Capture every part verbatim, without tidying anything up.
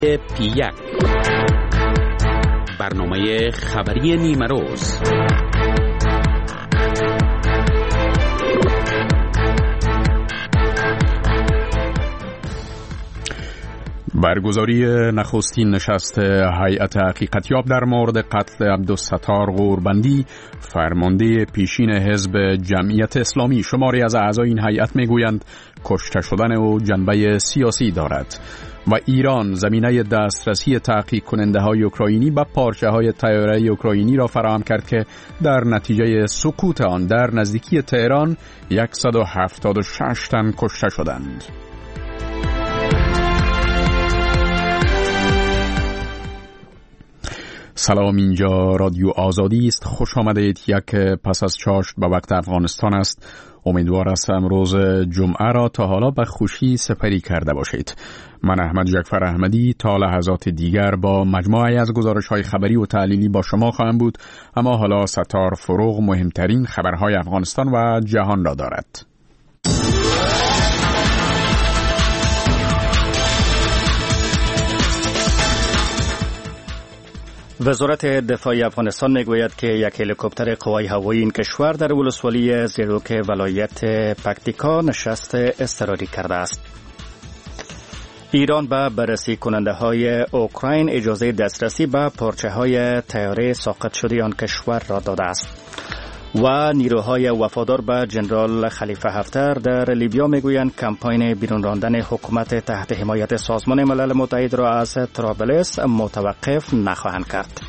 پیک برنامه خبری نیمه روز. برگزاری نخستین نشست هیئت حقیقتیاب در مورد قتل عبدالستار غوربندی، فرمانده پیشین حزب جمعیت اسلامی. شماری از اعضای این هیئت میگویند کشته شدن او جنبه سیاسی دارد و ایران زمینه دسترسی تحقیق کننده های اوکراینی به پارچه های طیاره اوکراینی را فراهم کرد که در نتیجه سقوط آن در نزدیکی تهران صد و هفتاد و شش تن کشته شدند. سلام، اینجا رادیو آزادی است. خوش آمدید. یک پس از چاشت به وقت افغانستان است. امیدوار هستم روز جمعه را تا حالا به خوشی سپری کرده باشید. من احمد جعفر احمدی تا لحظات دیگر با مجموعه از گزارش‌های خبری و تحلیلی با شما خواهم بود، اما حالا ستار فروغ مهمترین خبرهای افغانستان و جهان را دارد. وزارت دفاع افغانستان میگوید که یک هلیکوپتر قوای هوایی این کشور در ولسوالی زیروک ولایت پکتیکا نشست اضطراری کرده است. ایران به بررسی کننده های اوکراین اجازه دسترسی به پارچه های طیاره ساقط شده آن کشور را داده است. و نیروهای وفادار به جنرال خلیفه حفتر در لیبیا میگویند کمپاین بیرون راندن حکومت تحت حمایت سازمان ملل متحد را از طرابلس متوقف نخواهند کرد.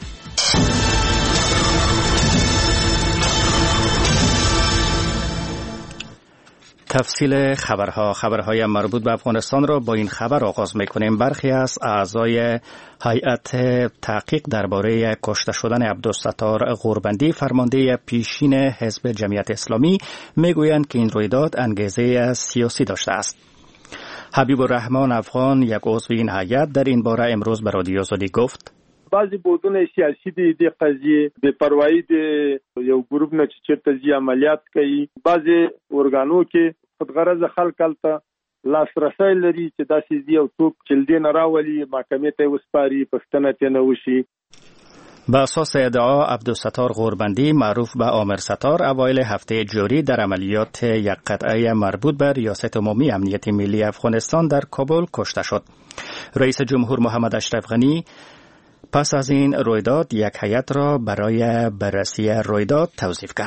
تفصیل خبرها خبرهای مربوط به افغانستان را با این خبر آغاز میکنیم. برخی از اعضای هیئت تحقیق درباره کشته شدن عبدالستار غوربندی، فرمانده پیشین حزب جمعیت اسلامی، میگویند که این رویداد انگیزه سیاسی داشته است. حبیب الرحمن افغان، یک عضو این هیئت، در این باره امروز به رادیو آزادی گفت: بعضی بودونه سیاسی دی د قضیه به پروايي د یو ګروپ نه چې چیرته ځي عملیات کوي، بعضی ارګانو کې خودغرض خلک الته لاسرسي لري چې داسې دی او څوک جلدی نه راولي محکمې ته وسپاري، پښتنه ته نه وشي. به اساس ادعا عبدالستار غوربندی، معروف به عامر ستار، اوایل هفته جاری در عملیات یک قطعه مربوط به ریاست عمومی امنیت ملی افغانستان در کابل کشته شد. رئیس جمهور محمد اشرف غنی پس از این رویداد یک هیئت را برای بررسی رویداد توصیف کرد.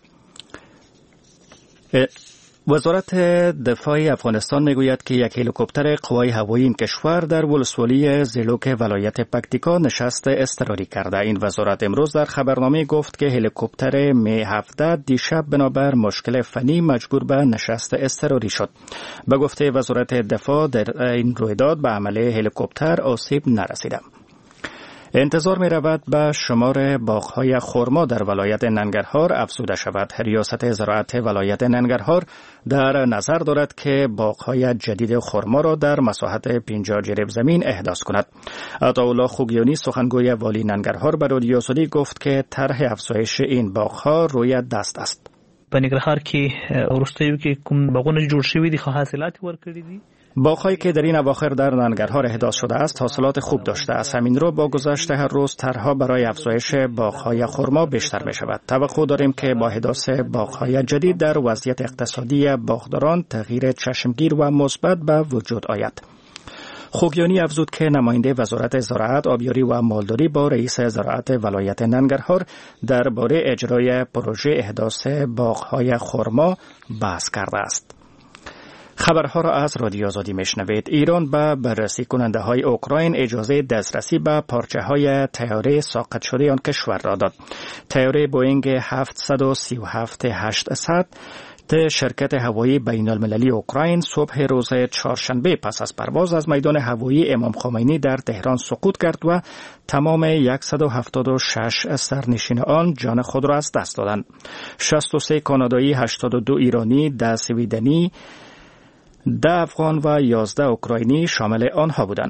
وزارت دفاع افغانستان میگوید که یک هلیکوپتر قوای هوایی این کشور در ولسوالی زیروک ولایت پکتیکا نشست اضطراری کرده. این وزارت امروز در خبرنامه گفت که هلیکوپتر می هفده دیشب بنابر مشکل فنی مجبور به نشست اضطراری شد. به گفته وزارت دفاع در این رویداد به عمله هلیکوپتر آسیب نرسیده. انتظار می رود به شمار باغ‌های خرما در ولایت ننگرهار افزوده شود. ریاست زراعت ولایت ننگرهار در نظر دارد که باغ‌های جدید خرما را در مساحت پنجاه جریب زمین احداث کند. عطاالله خوگیانی، سخنگوی والی ننگرهار، به رادیو آزادی گفت که طرح افزایش این باغ‌ها روی دست است. په ننګرهار کې ورستیو کې کوم باغونه جوړ شوي دي، خو حاصلات ورکړي دي. باغ‌هایی که در این اواخر در ننگرهار احداث شده است حاصلات خوب داشته است. همین رو با گذشت هر روز طرح‌ها برای افزایش باغ‌های خرما بیشتر می‌شود. توقع داریم که با احداث باغ‌های جدید در وضعیت اقتصادی باغداران تغییر چشمگیر و مثبت به وجود آید. خوگیانی افزود که نماینده وزارت زراعت، آبیاری و مالداری با رئیس زراعت ولایت ننگرهار درباره اجرای پروژه احداث باغ‌های خرما بحث کرده است. خبرها را از رادیو آزادی میشنوید. ایران به بررسی کننده های اوکراین اجازه دسترسی به پارچه های طیاره ساقط شده آن کشور را داد. طیاره بوئینگ هفتصد و سی و هفت هشتصد شرکت هوایی بین المللی اوکراین صبح روز چهارشنبه پس از پرواز از میدان هوایی امام خمینی در تهران سقوط کرد و تمام صد و هفتاد و شش سرنشین آن جان خود را از دست دادند. شصت و سه کانادایی، هشتاد و دو ایرانی، ده سویدنی، ده افغان و یازده اوکراینی شامل آنها بودند.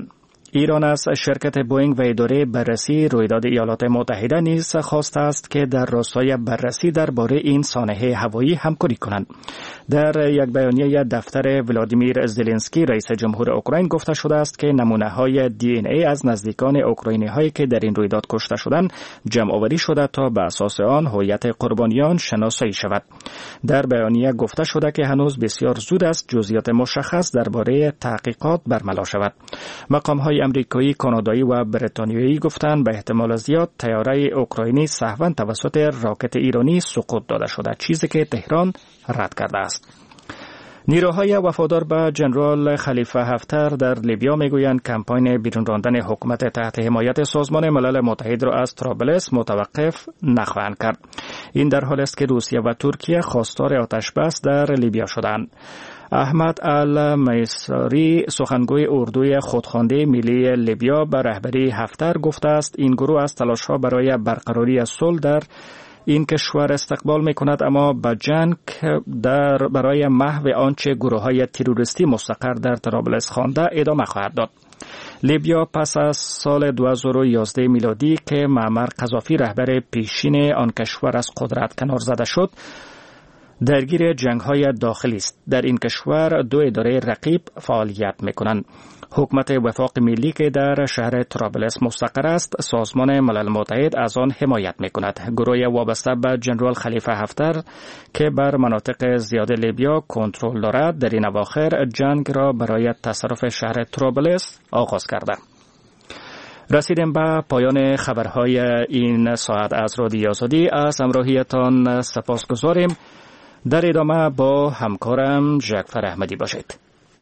ایران از شرکت بوئینگ و اداره بررسی رویداد ایالات متحده نیز خواسته است که در راستای بررسی درباره این سانحه هوایی همکاری کنند. در یک بیانیه دفتر ولادیمیر زلنسکی رئیس جمهور اوکراین گفته شده است که نمونه‌های دی ان ای از نزدیکان اوکراینی‌هایی که در این رویداد کشته شدند جمع آوری شده تا به اساس آن هویت قربانیان شناسایی شود. در بیانیه گفته شده که هنوز بسیار زود است جزئیات مشخص درباره تحقیقات برملا شود. مقام‌های امریکایی، کانادایی و بریتانیایی گفتند به احتمال زیاد طیاره اوکراینی سهواً توسط راکت ایرانی سقوط داده شده، چیزی که تهران رد کرده است. نیروهای وفادار به جنرال خلیفه حفتر در لیبیا میگویند کمپاین بیرون راندن حکومت تحت حمایت سازمان ملل متحد را از طرابلس متوقف نخواهند کرد. این در حالی است که روسیه و ترکیه خواستار آتش بس در لیبیا شدند. احمد المیساری سخنگوی اردوی خودخوانده ملی لیبیا به رهبری حفتر گفته است این گروه از تلاش‌ها برای برقراری صلح در این کشور استقبال می کند، اما به جنگ در برای محو آنچه گروه‌های تروریستی مستقر در طرابلس خوانده ادامه خواهد داد. لیبیا پس از سال دو هزار و یازده میلادی که معمر قذافی رهبر پیشین آن کشور از قدرت کنار زده شد درگیر جنگ‌های داخلی است. در این کشور دو اداره رقیب فعالیت می‌کنند. حکومت وفاق ملی که در شهر طرابلس مستقر است، سازمان ملل متحد از آن حمایت می‌کند. گروه وابسته به جنرال خلیفه حفتر که بر مناطق زیاد لیبیا کنترل دارد، در این اواخر جنگ را برای تصرف شهر طرابلس آغاز کرده. رسیدیم به پایان خبرهای این ساعت از رادیو آزادی. از همراهیتان سپاسگزاریم. در ادامه با همکارم جعفر احمدی باشید.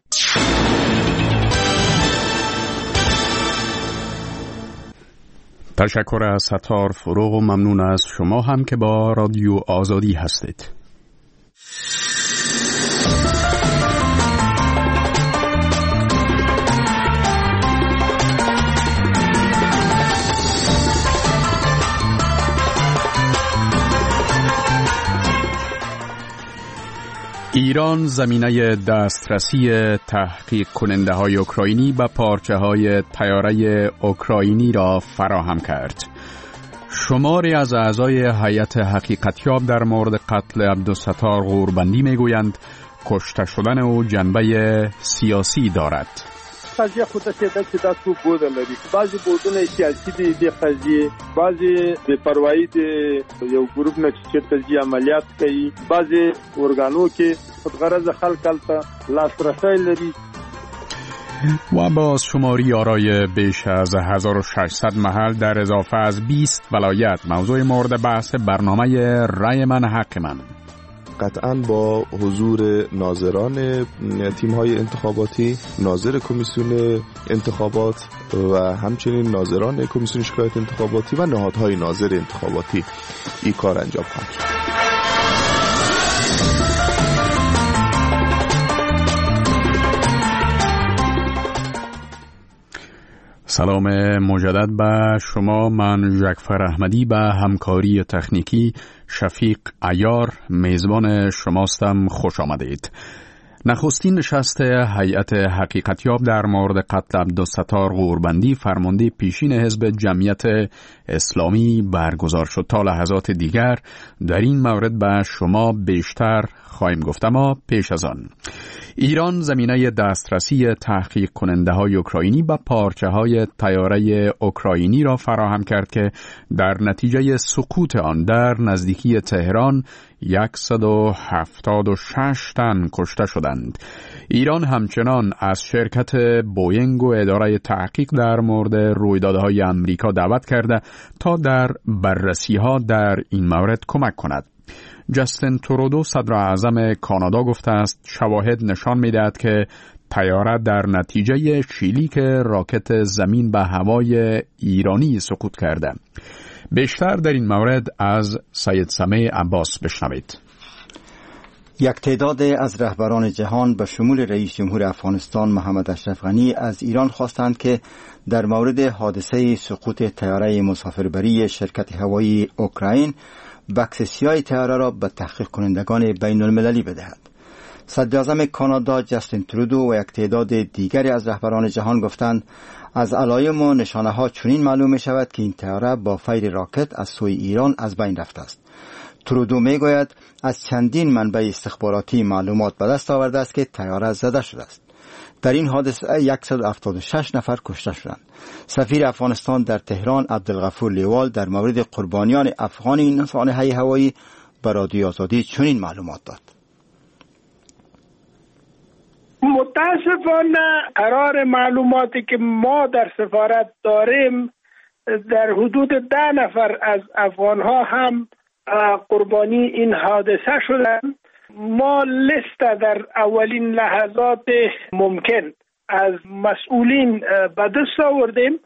تشکر از ستار فروغ و ممنون از شما هم که با رادیو آزادی هستید. ایران زمینه دسترسی تحقیق کننده های اوکراینی به پارچه های طیاره اوکراینی را فراهم کرد. شماری از اعضای هیئت حقیقتیاب در مورد قتل عبدالستار غوربندی میگویند کشته شدن او جنبه سیاسی دارد. قضیه خودش ده چې دا څو بود لري بعضی بودونه سیاسي دي د قضیه بعضی د پروايي د یو ګروپ نه چې چرته عملیات کوي بعضی ارګانو کې خودغرض خلک تلته لاسرسی لري و باز شماری آرای بیش از هزار و ششصد محل در اضافه از بیست ولایت موضوع مورد بحث برنامه رای من حق من. قطعاً با حضور ناظران تیم‌های انتخاباتی، ناظر کمیسیون انتخابات و همچنین ناظران کمیسیون شکایت انتخاباتی و نهادهای ناظر انتخاباتی این کار انجام خواهد شد. سلام مجدد به شما. من جعفر احمدی به همکاری تکنیکی شفیق عیار میزبان شماستم. خوش آمدید. نخستین نشست هیئت حقیقتیاب در مورد قتل عبدالستار غوربندی فرمانده پیشین حزب جمعیت اسلامی برگزار شد. تا لحظات دیگر در این مورد به شما بیشتر خواهیم گفت، اما پیش از آن ایران زمینه دسترسی تحقیق کننده های اوکراینی به پارچه های طیاره اوکراینی را فراهم کرد که در نتیجه سقوط آن در نزدیکی تهران صد و هفتاد و شش تن کشته شدند. ایران همچنان از شرکت بوئینگ و اداره تحقیق در مورد رویدادهای امریکا دعوت کرده تا در بررسی‌ها در این مورد کمک کند. جاستین ترودو صدر اعظم کانادا گفته است شواهد نشان می‌دهد که طیاره در نتیجه شلیک راکت زمین به هوای ایرانی سقوط کرده. بیشتر در این مورد از سید سمیع عباس بشنوید. یک تعداد از رهبران جهان به شمول رئیس جمهور افغانستان محمد اشرف غنی از ایران خواستند که در مورد حادثه سقوط طیاره مسافربری شرکت هوایی اوکراین بکس سیاه طیاره را به تحقیق کنندگان بین المللی بدهد. صدراعظم کانادا جاستین ترودو و یک تعداد دیگری از رهبران جهان گفتند از علایم و نشانه ها چنین معلوم می شود که این طیاره با فیر راکت از سوی ایران از بین رفته است. ترودو می گوید از چندین منبع استخباراتی معلومات به دست آورده است که طیاره زده شده است. در این حادثه صد و هفتاد و شش نفر کشته شدند. سفیر افغانستان در تهران عبدالغفور لیوال در مورد قربانیان افغان این سانحه هوایی به رادیو آزادی چنین معلومات داد. متاسفانه قرار معلوماتی که ما در سفارت داریم در حدود ده نفر از افغانها هم قربانی این حادثه شدند. ما لیست در اولین لحظات ممکن از مسئولین به دست آوردیم.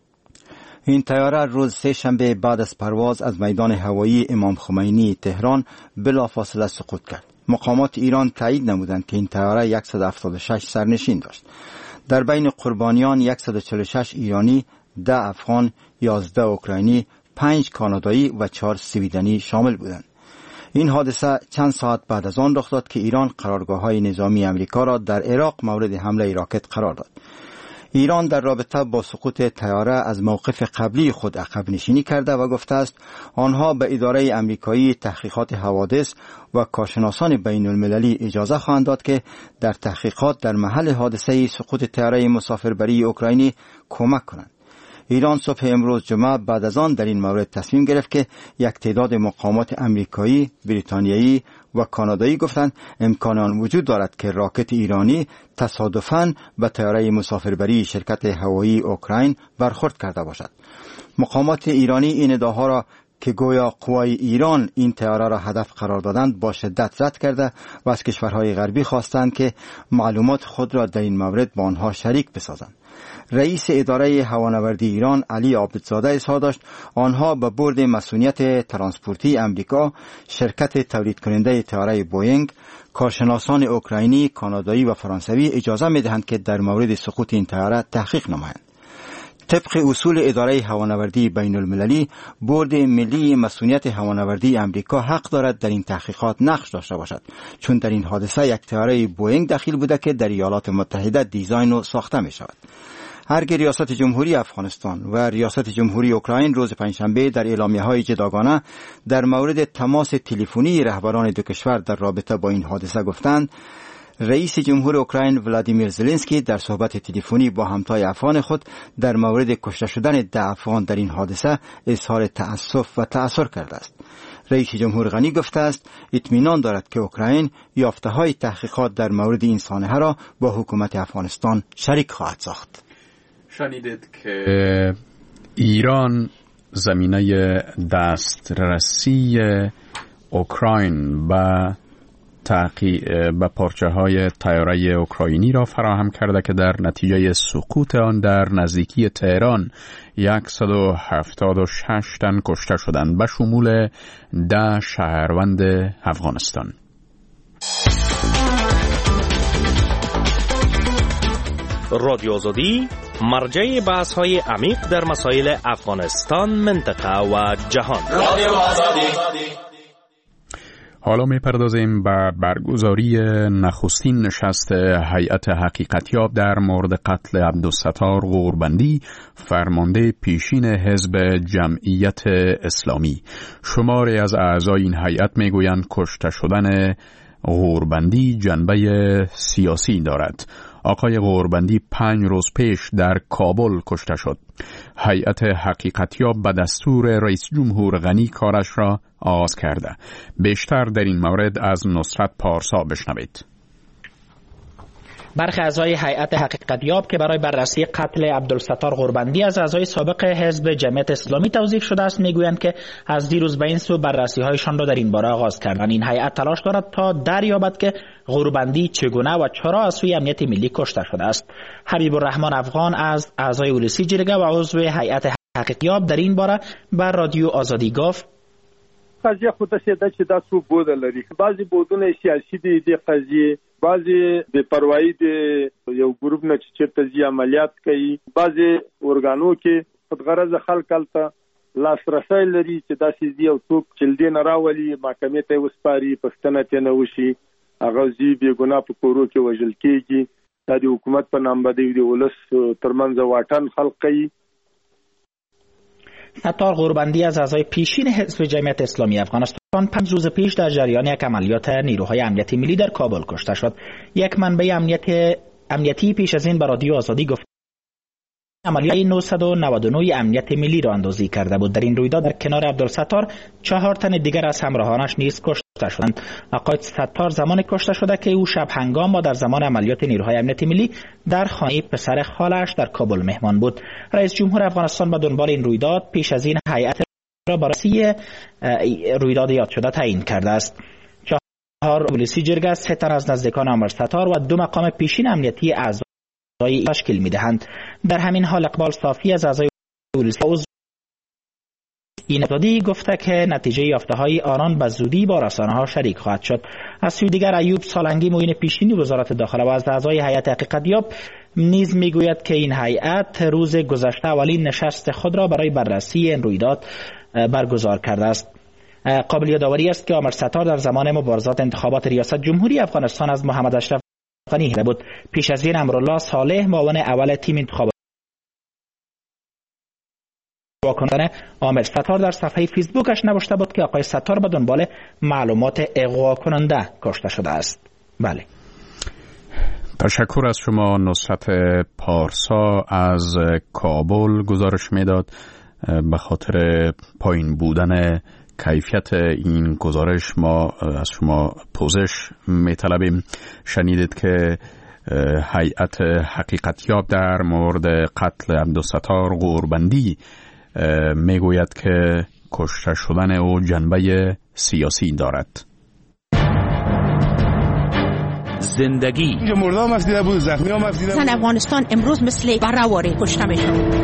این طیاره روز سه شنبه بعد از پرواز از میدان هوایی امام خمینی تهران بلافاصله سقوط کرد. مقامات ایران تایید نمودند که این طیاره صد و هفتاد و شش سرنشین داشت. در بین قربانیان صد و چهل و شش ایرانی، ده افغان، یازده اوکراینی، پنج کانادایی و چهار سویدنی شامل بودند. این حادثه چند ساعت بعد از آن رخ داد که ایران قرارگاه‌های نظامی امریکا را در عراق مورد حمله راکت قرار داد. ایران در رابطه با سقوط طیاره از موقف قبلی خود عقب نشینی کرده و گفته است آنها به اداره امریکایی تحقیقات حوادث و کارشناسان بین المللی اجازه خواهند داد که در تحقیقات در محل حادثه سقوط طیاره مسافربری اوکراینی کمک کنند. ایران صبح امروز جمعه بعد از آن در این مورد تصمیم گرفت که یک تعداد مقامات امریکایی، بریتانیایی و کانادایی گفتند امکان آن وجود دارد که راکت ایرانی تصادفاً به طیاره مسافربری شرکت هوایی اوکراین برخورد کرده باشد. مقامات ایرانی این ادعاها را که گویا قوای ایران این طیاره را هدف قرار دادند با شدت رد کرده و از کشورهای غربی خواستند که معلومات خود را در این مورد با آنها شریک بسازند. رئیس اداره هوانوردی ایران علی عابدزاده اظهار داشت آنها به بورد مسئولیت ترانسپورتی امریکا، شرکت تولید کننده طیاره بوئینگ، کارشناسان اوکراینی، کانادایی و فرانسوی اجازه می‌دهند که در مورد سقوط این طیاره تحقیق نمایند. طبق اصول اداره هوانوردی بین المللی، بورد ملی مسئولیت هوانوردی امریکا حق دارد در این تحقیقات نقش داشته باشد، چون در این حادثه یک طیاره بوئینگ دخیل بوده که در ایالات متحده دیزاین و ساخته می شود. هرگاه ریاست جمهوری افغانستان و ریاست جمهوری اوکراین روز پنجشنبه در اعلامیه‌های جداگانه در مورد تماس تلفنی رهبران دو کشور در رابطه با این حادثه گفتند، رئیس جمهور اوکراین ولادیمیر زلنسکی در صحبت تلفنی با همتای افغان خود در مورد کشته شدن ده افغان در این حادثه اظهار تأسف و تأثر کرده است. رئیس جمهور غنی گفته است اطمینان دارد که اوکراین یافته‌های تحقیقات در مورد این سانحه را با حکومت افغانستان شریک خواهد ساخت. شنیدید که ایران زمینه دسترسی اوکراین به تحقیق به پارچه های طیاره اوکراینی را فراهم کرده که در نتیجه سقوط آن در نزدیکی تهران صد و هفتاد و شش تن کشته شدند به شمول ده شهروند افغانستان. رادیو آزادی مرجع بحث های عمیق در مسائل افغانستان، منطقه و جهان. رادیو آزادی. حالا می‌پردازیم به برگزاری نخستین نشست هیئت حقیقتیاب در مورد قتل عبدالستار غوربندی، فرمانده پیشین حزب جمعیت اسلامی. شماری از اعضای این هیئت می‌گویند کشته شدن غوربندی جنبه سیاسی دارد. آقای غوربندی پنج روز پیش در کابل کشته شد. هیئت حقیقتیاب به دستور رئیس جمهور غنی کارش را آغاز کرده. بیشتر در این مورد از نصرت پارسا بشنوید. برخی اعضای هیئت حقیقتیاب که برای بررسی قتل عبدالستار غوربندی از اعضای سابق حزب جمعیت اسلامی توظیف شده است میگویند که از دیروز به این سو بررسی هایشان را در این باره آغاز کردند. این هیئت تلاش دارد تا دریابد که غوربندی چگونه و چرا از سوی امنیت ملی کشته شده است. حبیب الرحمن افغان از اعضای اولسی جرگه و عضو هیئت حقیقتیاب در این باره بر رادیو آزادی گفت: قضیه خودش ده چې دا څو بود لري. بعضی بودونه سیاسي دي د قضیه، بعضی بے پروايي د یو ګروپ نه چې چیرته ځي عملیات کوي، بعضی اورګانو کې خودغرض خلک ته لاسرسي لري چې دا سيزي او څوک چلدي نه راولي محکمې ته وسپاري، پښتنه ته نه وشي هغه زی به ګناه په کورو کې وژل کېږي. دا د حکومت په نام باندې د ولس ترمنځ واټن خلق کوي. ستار غوربندی از اعضای پیشین حزب جمعیت اسلامی افغانستان پنج روز پیش در جریان یک عملیات نیروهای امنیتی ملی در کابل کشته شد. یک منبع امنیت امنیتی پیش از این به رادیو آزادی گفت عملیات نهصد و نود و نه امنیت ملی را اندازی کرده بود. در این رویداد در کنار عبدالستار چهار تن دیگر از همراهانش نیز کشته شدند. آقای ستار زمان کشته شده که او شب هنگام و در زمان عملیات نیروهای امنیت ملی در خانه پسر خالش در کابل مهمان بود. رئیس جمهور افغانستان به دنبال این رویداد پیش از این هیئت را بررسی رویداد یاد شده تعیین کرده است. چهار پلیسی جرگه، سه تن از نزدیکان عمر ستار و دو مقام پیشین امنیتی اعضای تشکیل می‌دهند. در همین حال اقبال صافی از اعضای پلیس این اتحادیه گفته که نتیجه یافته‌های آنان به زودی با رسانه‌ها شریک خواهد شد. از سوی دیگر ایوب سالنگی معین پیشینی وزارت داخله و از اعضای هیئت حقیقتیاب نیز میگوید که این هیئت روز گذشته اولین نشست خود را برای بررسی این رویداد برگزار کرده است. قابل یادآوری است که عمر ستار در زمان مبارزات انتخابات ریاست جمهوری افغانستان از محمد اشرف غنی بود. پیش از این امرالله صالح معاون اول تیم انتخابات واکنان عامر ستار در صفحه فیسبوکش نوشته بود که آقای ستار به دنبال معلومات اغوا کننده کشته شده است. بله. تشکر از شما. نصرت پارسا از کابل گزارش میداد. به خاطر پایین بودن کیفیت این گزارش ما از شما پوزش میطلبیم. شنیدید که هیئت حقیقتیاب در مورد قتل عبدالستار غوربندی میگوید که کشته شدن او جنبه سیاسی دارد. زندگی اینجا مرده هم افدیده بود، زخمی هم افدیده بود. افغانستان امروز مثل برهواری کشته میشود.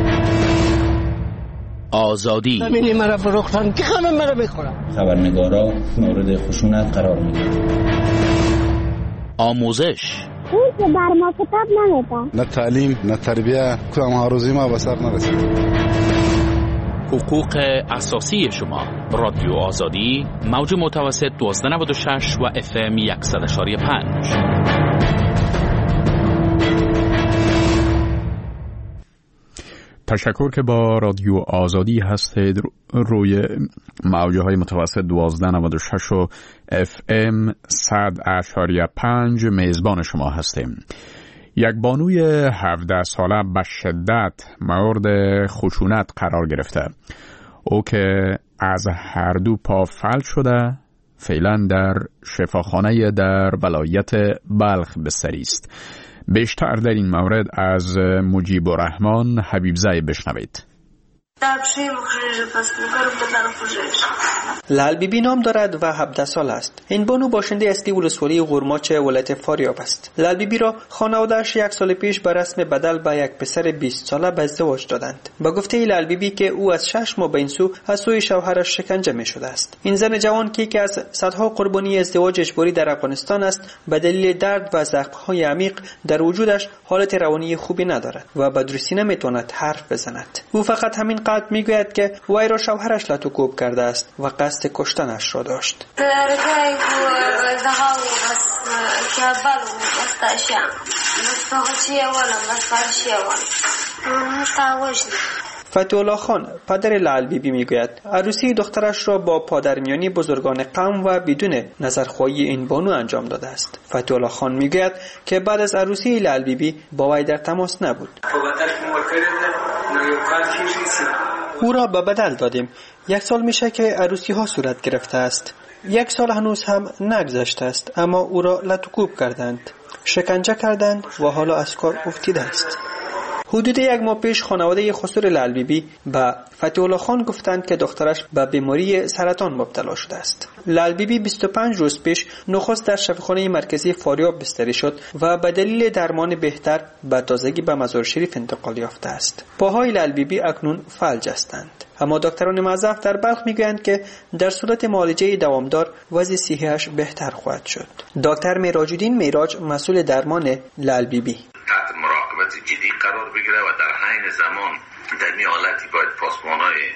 آزادی همینی مرا فروختن که همه مرا بخورم. خبرنگارا مورد خشونت قرار میگیرن. آموزش اون که بر ما کتاب نمیده. نه تعلیم نه تربیه کدام هاروزی ما به سر نرسید. حقوق اساسی شما. رادیو آزادی موج متوسط دوازده نود و شش و اف ام صد و یک و پنج. تشکر که با رادیو آزادی هستید. روی موجه های متوسط دوازده نود و شش و اف ام صد و پنج میزبان شما هستیم. یک بانوی هفده ساله به شدت مورد خشونت قرار گرفته. او که از هر دو پا فلج شده فعلا در شفاخانه در ولایت بلخ بستری است. بیشتر در این مورد از مجیب الرحمن حبیبزاده بشنوید. لال بیبی نام دارد و هفده سال است. این بانو باشنده اصلی ولسوالی غورماچ ولایت فاریاب است. لال بیبی را خانواده‌اش یک سال پیش به رسم بدل به یک پسر بیست ساله به ازدواج دادند. با گفته لال بیبی که او از شش ماه به این سو از سوی شوهرش شکنجه می شده است. این زن جوان که یکی از صدها قربانی ازدواج اجباری در افغانستان است به دلیل درد و زخم‌های عمیق در وجودش حالت روانی خوبی ندارد و به درستی نمیتواند حرف بزند. او فقط همین قدر میگوید که وی را شوهرش لطوکوب کرده است و قصد کشتنش را داشت. فتح الله خان پدر لال بیبی میگوید عروسی دخترش را با پادرمیانی بزرگان قوم و بدون نظرخواهی این بانو انجام داده است. فتح الله خان میگوید که بعد از عروسی لال بیبی با وی در تماس نبود. او را به بدل دادیم. یک سال میشه که عروسی ها صورت گرفته است. یک سال هنوز هم نگذشته است اما او را لطوکوب کردند، شکنجه کردند و حالا از کار افتیده است. حدود یک ماه پیش خانواده خسرو لال بیبی به فتح الله خان گفتند که دخترش به بیماری سرطان مبتلا شده است. لال بیبی بیست و پنج روز پیش نخست در شفاخانه مرکزی فاریاب بستری شد و به دلیل درمان بهتر به تازگی به مزار شریف انتقال یافته است. پاهای لال بیبی اکنون فلج هستند. اما دکتران موظف در بلخ میگویند که در صورت معالجه دوامدار وضع صحیحش بهتر خواهد شد. دکتر میراج الدین میراج مسئول درمان لال بیبی تحت مراقبت جدی قرار بگیره و در حین زمان در این حالتی باید پاسمانای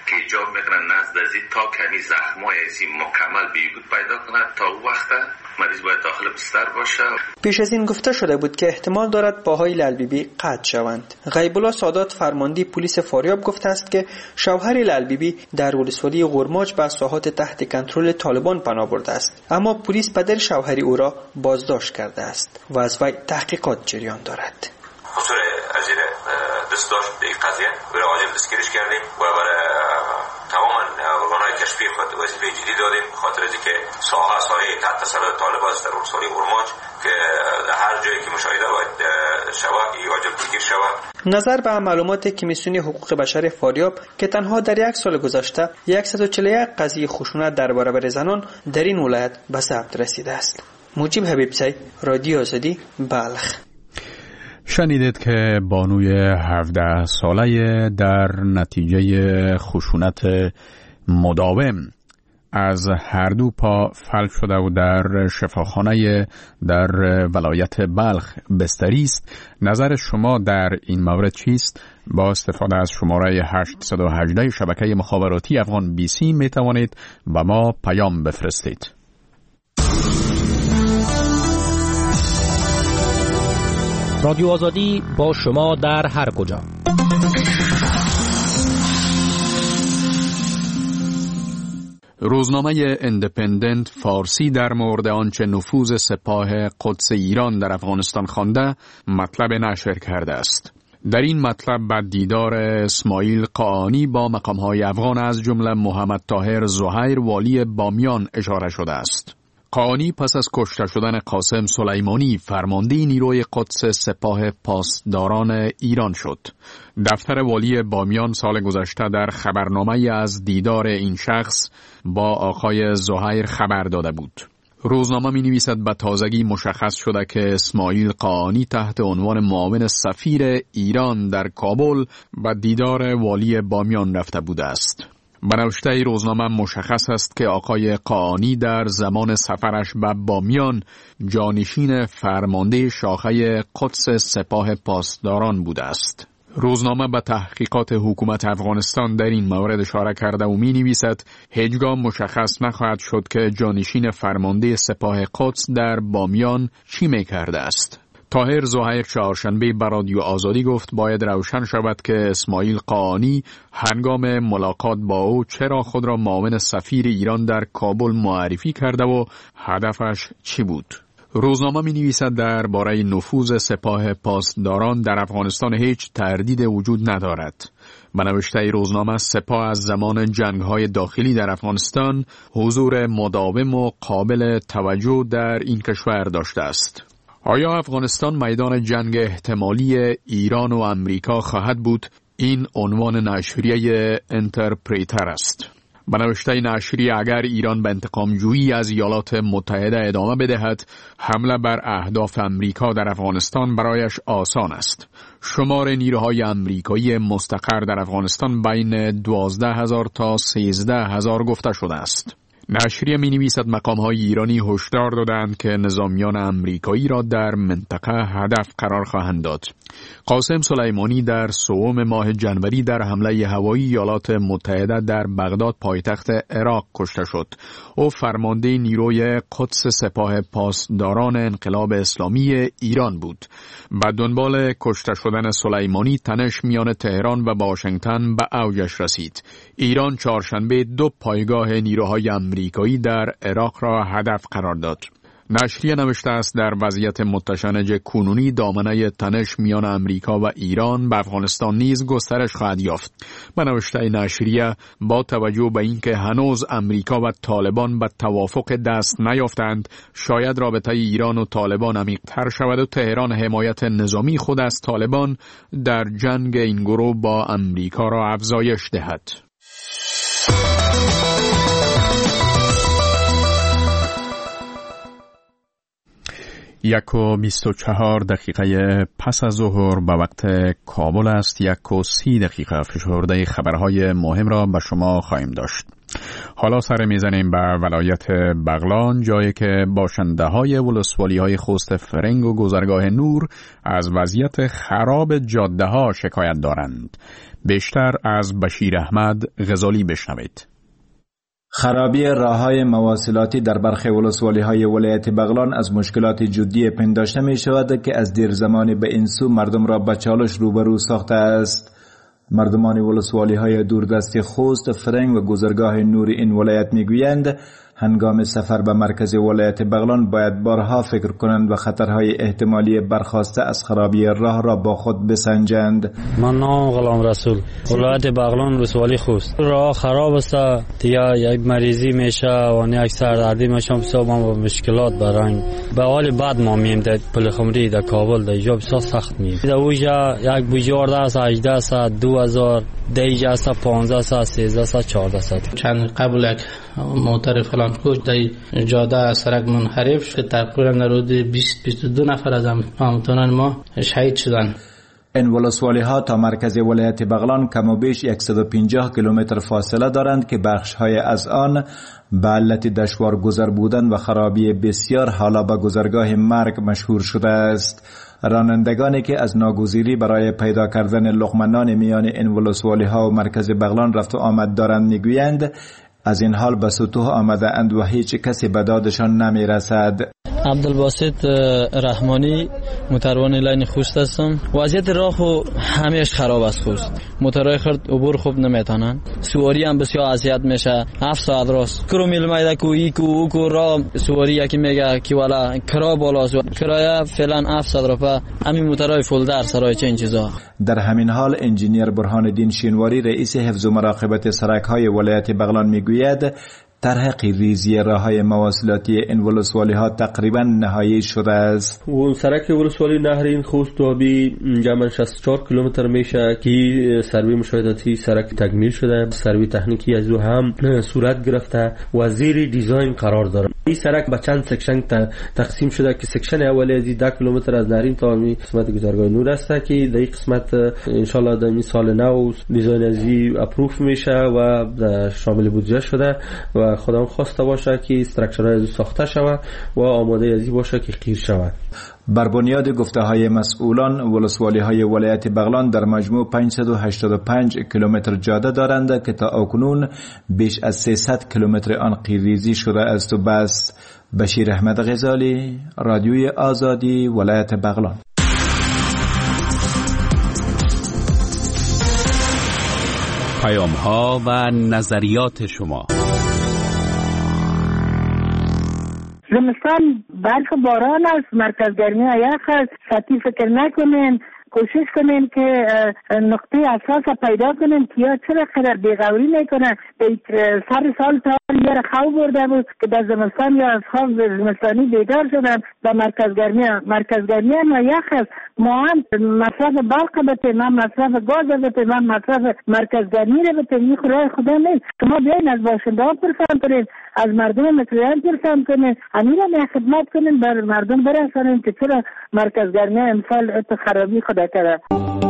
که ایجاب میکنه نزد از این تا کمی زخمای ازی مکمل بهبود پیدا کنه. تا او وقت مریض باید داخل بستر باشه. پیش از این گفته شده بود که احتمال دارد پاهای لعلبیبی قطع شوند. غیب الله سادات فرمانده پلیس فاریاب گفته است که شوهر لعلبیبی در ولسوالی غرماج به ساحات تحت کنترل طالبان پناه برده است، اما پلیس پدر شوهر او را بازداشت کرده است و از وی تحقیقات جریان دارد. حضور وزیر دست داشت این قضیه و واجب دستگیرش کردیم و برای تماما ارگان‌های کشفی خود وظیفه جدی دادیم، خاطر از اینکه ساحه ساحه تحت تسلط طالبان است در ولسوالی غرماج که در هر جایی که مشاهده باید شود واجب دستگیر شود. نظر به معلومات کمیسیون حقوق بشر فاریاب که تنها در یک سال گذشته صد و چهل و یک قضیه خشونت در برابر زنان در این ولایت به ثبت رسیده است. مجیب حبیبزی، رادیو آزادی، بلخ. شنیدید که بانوی هفده ساله در نتیجه خشونت مداوم از هر دو پا فلج شده و در شفاخانه در ولایت بلخ بستری است. نظر شما در این مورد چیست؟ با استفاده از شماره هشت یک هشت شبکه مخابراتی افغان بی سی می توانید به ما پیام بفرستید. رادیو آزادی با شما در هر کجا. روزنامه اندپندنت فارسی در مورد آنچه نفوذ سپاه قدس ایران در افغانستان خوانده مطلب نشر کرده است. در این مطلب بعد دیدار اسماعیل قاآنی با مقام‌های افغان از جمله محمد طاهر زهیر والی بامیان اشاره شده است. قاآنی پس از کشته شدن قاسم سلیمانی فرمانده نیروی قدس سپاه پاسداران ایران شد. دفتر والی بامیان سال گذشته در خبرنامه از دیدار این شخص با آقای زهیر خبر داده بود. روزنامه می نویسد به تازگی مشخص شده که اسماعیل قاآنی تحت عنوان معاون سفیر ایران در کابل به دیدار والی بامیان رفته بوده است. به نوشته روزنامه مشخص است که آقای قاآنی در زمان سفرش به بامیان جانشین فرمانده شاخه قدس سپاه پاسداران بوده است. روزنامه به تحقیقات حکومت افغانستان در این مورد اشاره کرده و می نویسد هیچگاه مشخص نخواهد شد که جانشین فرمانده سپاه قدس در بامیان چی می کرده است. طاهر زهیر چهارشنبه به رادیو آزادی گفت باید روشن شود که اسماعیل قاآنی هنگام ملاقات با او چرا خود را معاون سفیر ایران در کابل معرفی کرده و هدفش چی بود. روزنامه می نویسد درباره نفوذ سپاه پاسداران در افغانستان هیچ تردید وجود ندارد. به نوشته روزنامه سپاه از زمان جنگ‌های داخلی در افغانستان حضور مداوم و قابل توجه در این کشور داشته است. آیا افغانستان میدان جنگ احتمالی ایران و امریکا خواهد بود؟ این عنوان نشریه انترپریتر است. به نوشته نشریه اگر ایران به انتقام‌جویی از ایالات متحده ادامه بدهد، حمله بر اهداف امریکا در افغانستان برایش آسان است. شمار نیروهای امریکایی مستقر در افغانستان بین دوازده هزار تا سیزده هزار گفته شده است. نشریه می نویسد مقام‌های ایرانی هشدار دادند که نظامیان امریکایی را در منطقه هدف قرار خواهند داد. قاسم سلیمانی در سوم ماه جنوری در حمله هوایی ایالات متحده در بغداد پایتخت عراق کشته شد. او فرمانده نیروی قدس سپاه پاسداران انقلاب اسلامی ایران بود. به دنبال کشته شدن سلیمانی تنش میان تهران و واشنگتن به اوجش رسید. ایران چهارشنبه دو پایگاه نیروهای امریکایی در عراق را هدف قرار داد. نشریه نوشته است در وضعیت متشنج کنونی دامنه تنش میان امریکا و ایران به افغانستان نیز گسترش خواهد یافت. به نوشته نشریه با توجه به اینکه هنوز امریکا و طالبان به توافق دست نیافتند، شاید رابطه ایران و طالبان عمیق‌تر شود و تهران حمایت نظامی خود از طالبان در جنگ این گروه با امریکا را افزایش دهد. یک و بیست و چهار دقیقه پس از ظهر به وقت کابل است. یک و سی دقیقه فشرده خبرهای مهم را به شما خواهیم داشت. حالا سر میزنیم به ولایت بغلان، جایی که باشنده های ولسوالی های خوست فرنگ و گذرگاه نور از وضعیت خراب جاده ها شکایت دارند. بیشتر از بشیر احمد غزالی بشنوید. خرابی راه‌های مواصلاتی در برخی ولسوالی‌های ولایت بغلان از مشکلات جدی پنداشته می‌شود که از دیر زمانی به این سو مردم را به چالش روبرو ساخته است. مردمان ولسوالی‌های دوردست خوست، فرنگ و گذرگاه نور این ولایت می‌گویند هنگام سفر به مرکز ولایت بغلان باید بارها فکر کنند و خطرهای احتمالی برخاسته از خرابی راه را با خود بسنجند. من نام غلام رسول، ولایت بغلان ولسوالی خوست. راه خراب است، یا یک مریضی میشه و یک سردردی میشه، بسیار ما با مشکلات برنگ به حال بعد ما میم در پل خمری در کابل در اینجا بسیار سخت میم. در اوجا یک بجارده است، هجده است، دو هزار، دیجا است، پانزده است، سیزده است، چهارده است. چند قبل یک موتر فلان کوچ در جاده سرک منحرف شد، تقریبا در حدود بیست بیست و دو نفر از هموطنان ما شهید شدند. این ولسوالی ها تا مرکز ولایت بغلان کم و بیش صد و پنجاه کیلومتر فاصله دارند که بخش های از آن به علت دشوار گذر بودن و خرابی بسیار حالا به گذرگاه مرگ مشهور شده است. رانندگانی که از ناگزیری برای پیدا کردن لقمه نان میان این ولسوالی ها و مرکز بغلان رفت و آمد دارند میگویند از این حال به سطوح آمده اند و هیچ کسی به دادشان نمی رسد. عبدالباسط رحمانی، موتروان لاین خوست هستم. وضعیت راه خو همیش خراب است خوست. موترهای خرد عبور خوب نمیتونن. سواری هم بسیار اذیت میشه. هفت ساعت راست. کرو میل میده کو ایکو اوکو راه سواری یکی میگه کی والا کرا بالاست. کرایه فعلا هفت صد روپیه. همین موترهای فول در سرای چه این چیزا. در همین حال انجینیر برهان الدین شینواری رئیس حفظ و مراقبت سرک های ولایت بغلان میگوید طرح ریزی راههای مواصلاتی این ولسوالی ها تقریبا نهایی شده است. و سرک ولسوالی نهرین خوست و آبی جمعاً شصت و چهار کیلومتر میشه که سروی مشاهداتی سرک تکمیل شده، سروی تکنیکی از او هم صورت گرفته و زیر دیزاین قرار داره. این سرک به چند سکشن تقسیم شده که سکشن اولی از ده کیلومتر از نهرین تا می قسمت گذرگاه نور است که در این قسمت ان شاء الله در این سال نو دیزاین از اپروف میشه و شامل بودجه شده و خودم خواسته باشه که استراکچرهای از ساخته شود و آماده ازی باشه که قیر شود. بر بنیاد گفته های مسئولان ولسوالی های ولایت بغلان در مجموع پانصد و هشتاد و پنج کیلومتر جاده دارند که تا اکنون بیش از سیصد کیلومتر آن قیرریزی شده است و بس. بشیر احمد غزالی، رادیوی آزادی، ولایت بغلان. پیام ها و نظریات شما. زمستان برف باران است، مرکز گرمی یخ است. سطحی فکر نکنین، کوشش کنین که نقطه اساس پیدا کنین که یا چرا خیلی بیغوری میکنن. سر سال تا یه خواب برده بود که در زمستان یا از خواب زمستانی بیدار شدن و مرکز گرمی مرکز گرمی ما یخ است. ما هم مصرف برق بتیم، هم مصرف گاز بتیم، هم مصرف مرکز گرمی رو بتیم. این خدای خدا نیست. شما بیاین از باشنده ها پرسان کنین، از مردم متریان پرسان کنین، همین را خدمت کنین، بر مردم برسانین که چرا مرکز گرمی امسال ات خرابی خدا کرده.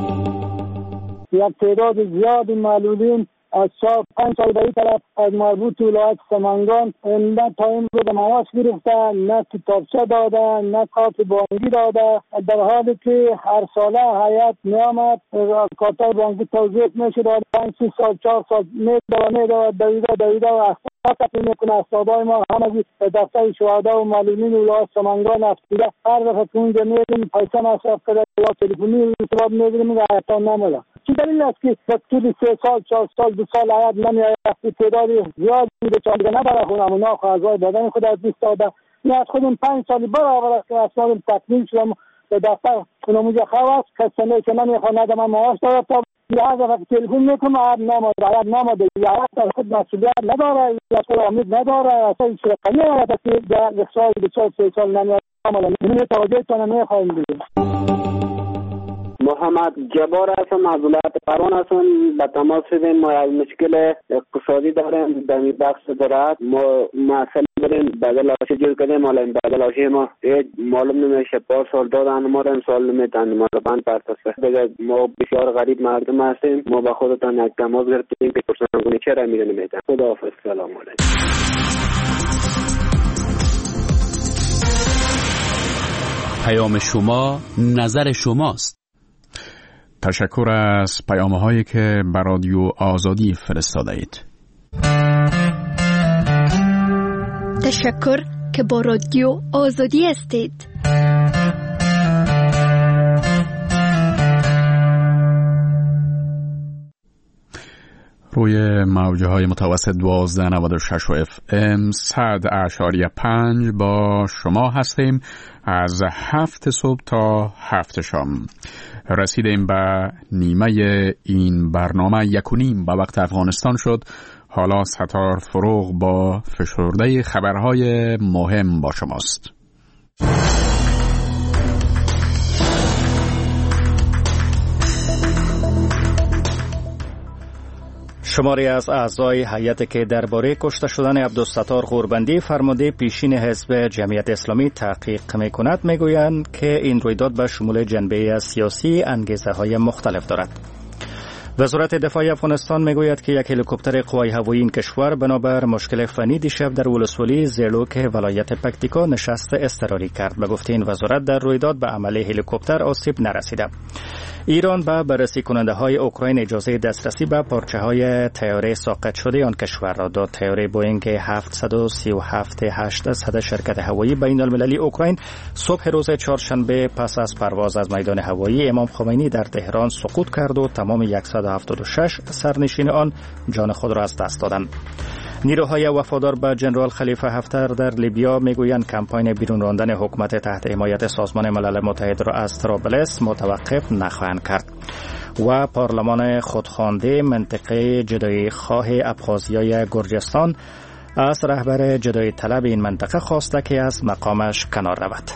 یک تعداد زیادی معلولین از چهار پنج سال به این طرف از مربوط ولایت سمنگان نه تا این رو معاش گرفتن، نه کتابچه دادن، نه کارت بانکی داده، در حالی که هر ساله هیئت میامد کارتای بانکی توضیح میشد پنج سی سال چهار سال میداد میداد دویده دویده و احساس تقدیم میکنه. اصحابای ما همه دفتر شهدا و معلولین ولایت سمنگان افتیده هر دفعه که اونجا میدیم پیسه مصرف کرده یا تلفنی ارتباط میگیریم میگه حتی نمیده. چی دلیل است که طول سه سال چهار سال دو سال عیاد نمیآید؟ تعدادی زیاد میده چون دیگه نداره خونم اونا اعضای بدن خود از بیست داده. این از خودم پنج سالی برابر است که اسناد تکمیل شدم به دفتر خونم اونجا خواست کسانه که نمیخواد ندم من معاش داره تا یه دفعه تلفن میکنم عیاد نماده عیاد نماده عیاد خود مسئولیت نداره یا خود امید نداره اصلا هیچ رقمی نداره که یک سال دو سال سه سال نمیآید. این توجه تانه میخوایم دیگه. محمد جبار هستم از ولایت قران هستم. به تماس شدیم ما یک مشکل اقتصادی داریم در این بخش زراعت. ما مسئله کردیم، بدلاشی جور کردیم، حالا این بدلاشی ما معلوم نمیشه. پار سال دادن ما رو سال نمیدن ما رو بند پرتسته. بگه ما بسیار غریب مردم هستیم، ما با خودتان یک تماس گرفتیم که پرسنم کنی چرا میره نمیدن. خداحافظ، سلام علیکم. پیام شما نظر شماست. تشکر از پیام‌هایی که بر رادیو آزادی فرستاده اید. تشکر که با رادیو آزادی هستید. روی موجه های متوسط دوازده نود و شش و اف ام صد اعشاریه پنج با شما هستیم از هفت صبح تا هفت شام. رسیدیم به نیمه این برنامه. یک و نیم به وقت افغانستان شد. حالا ستار فروغ با فشرده خبرهای مهم با شماست. شماری از اعضای هیئت که درباره کشته شدن عبدالستار غوربندی فرمانده پیشین حزب جمعیت اسلامی تحقیق می‌کند میگویند که این رویداد به شمول جنبه سیاسی انگیزه های مختلف دارد. وزارت دفاع افغانستان میگوید که یک هلیکوپتر قوای هوایی این کشور بنابر مشکل فنی دیشب در ولسوالی زیلوک ولایت پکتیکا نشست اضطراری کرد. به گفته این وزارت در رویداد به عمل هلیکوپتر آسیب نرسیده. ایران به بررسی کننده های اوکراین اجازه دسترسی به پارچه های طیاره ساقط شده آن کشور را داد. طیاره بوئینگ هفتصد و سی و هفت هشتصد شرکت هوایی بین المللی اوکراین صبح روز چهارشنبه پس از پرواز از میدان هوایی امام خمینی در تهران سقوط کرد و تمام صد و هفتاد و شش سرنشین آن جان خود را از دست دادند. نیروهای وفادار به جنرال خلیفه حفتر در لیبیا میگویند کمپاین بیرون راندن حکومت تحت حمایت سازمان ملل متحد را از طرابلس متوقف نخواهند کرد. و پارلمان خودخوانده منطقه جدایی خواه ابخازیای گرجستان از رهبر جدایی طلب این منطقه خواسته که از مقامش کنار رود.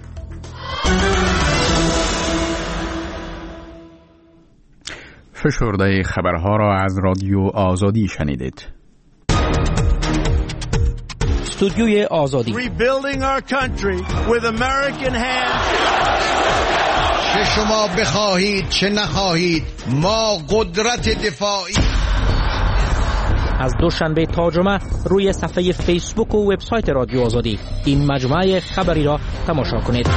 فشرده خبرها را از رادیو آزادی شنیدید. استودیوی آزادی. Rebuilding our country with American hands. چه شما بخواهید چه نخواهید ما قدرت دفاعی. از دوشنبه تا جمعه روی صفحه فیسبوک و وبسایت رادیو آزادی این مجموعه خبری را تماشا کنید.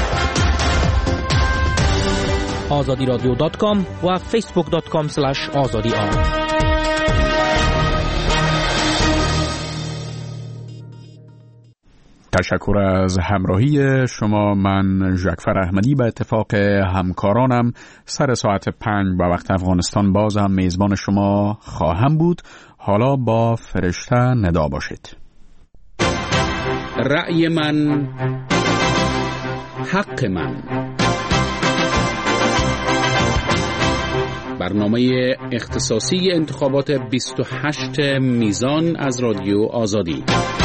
آزادی رادیو دات کام و فیسبوک دات کام اسلش آزادی آن. تشکر از همراهی شما. من ژکفر احمدی به اتفاق همکارانم سر ساعت پنج به وقت افغانستان باز هم میزبان شما خواهم بود. حالا با فرشته ندا باشید. رأی من حق من. برنامه اختصاصی انتخابات بیست و هشت میزان از رادیو آزادی.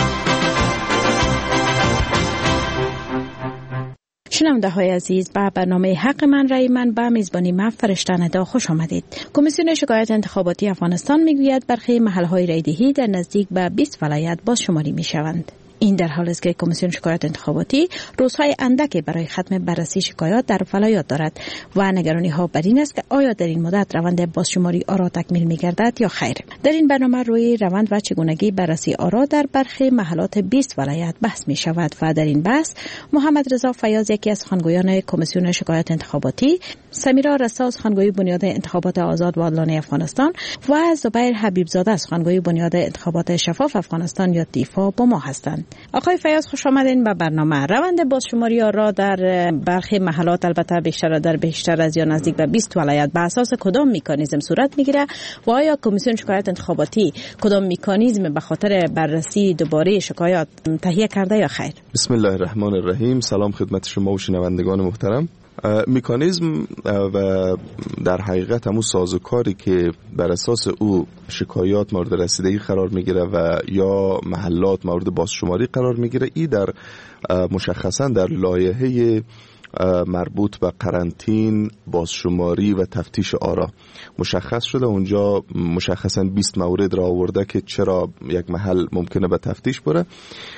شنونده های عزیز، به برنامه حق من رأی من به میزبانی من فرشته ندا خوش آمدید. کمیسیون شکایت انتخاباتی افغانستان میگوید برخی محل‌های رایدهی در نزدیک به بیست ولایت بازشماری میشوند. این در حالی است که کمیسیون شکایت انتخاباتی روزهای اندکی برای ختم بررسی شکایات در ولایات دارد و نگرانی ها بر این است که آیا در این مدت روند بازشماری آرا تکمیل می‌گردد یا خیر. در این برنامه روی روند و چگونگی بررسی آرا در برخی محلات بیست ولایت بحث می شود و در این بحث محمد رضا فیاض یکی از سخنگویان کمیسیون شکایت انتخاباتی، سمیرا رسا سخنگوی بنیاد انتخابات آزاد و عادلانه افغانستان و زبیر حبیب زاده سخنگوی بنیاد انتخابات شفاف افغانستان یا دیفا با ما هستند. آقای فیاض خوش آمدین به برنامه. روند بازشماری آرا در برخی محلات البته بیشتر در بیشتر از یا نزدیک به بیست ولایت به اساس کدام مکانیزم صورت میگیره و آیا کمیسیون شکایت انتخاباتی کدام مکانیزم به خاطر بررسی دوباره شکایات تهیه کرده یا خیر؟ بسم الله الرحمن الرحیم. سلام خدمت شما و شنوندگان محترم. مکانیزم و در حقیقت همون سازوکاری که بر اساس او شکایات مورد رسیدگی قرار میگیره و یا محلات مورد بازشماری قرار میگیره، ای در مشخصا در لایحه مربوط به قرنطین، بازشماری و تفتیش آرا مشخص شده. اونجا مشخصاً بیست مورد را آورده که چرا یک محل ممکنه به تفتیش بره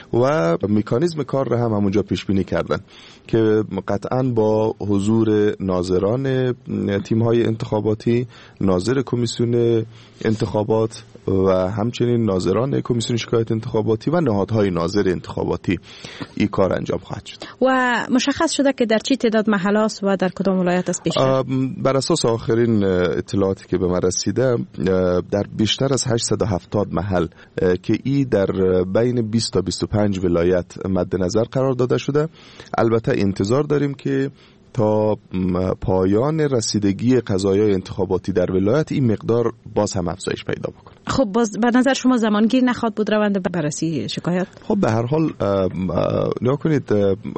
و مکانیزم کار را هم همونجا پیش بینی کردن که قطعاً با حضور ناظران تیم‌های انتخاباتی، ناظر کمیسیون انتخابات و همچنین ناظران کمیسیون شکایت انتخاباتی و نهادهای ناظر انتخاباتی این کار انجام خواهد شد. و مشخص شده که در چه تعداد محل است و در کدام ولایت است بیشتر؟ بر اساس آخرین اطلاعاتی که به من رسیده در بیشتر از هشتصد و هفتاد محل که ای در بین بیست تا بیست و پنج ولایت مد نظر قرار داده شده. البته انتظار داریم که تا پایان رسیدگی قضایای انتخاباتی در ولایت این مقدار باز هم افزایش پیدا بکنه. خب باز به نظر شما زمانگیر نخواهد بود روند بررسی شکایت؟ خب به هر حال نگاه کنید،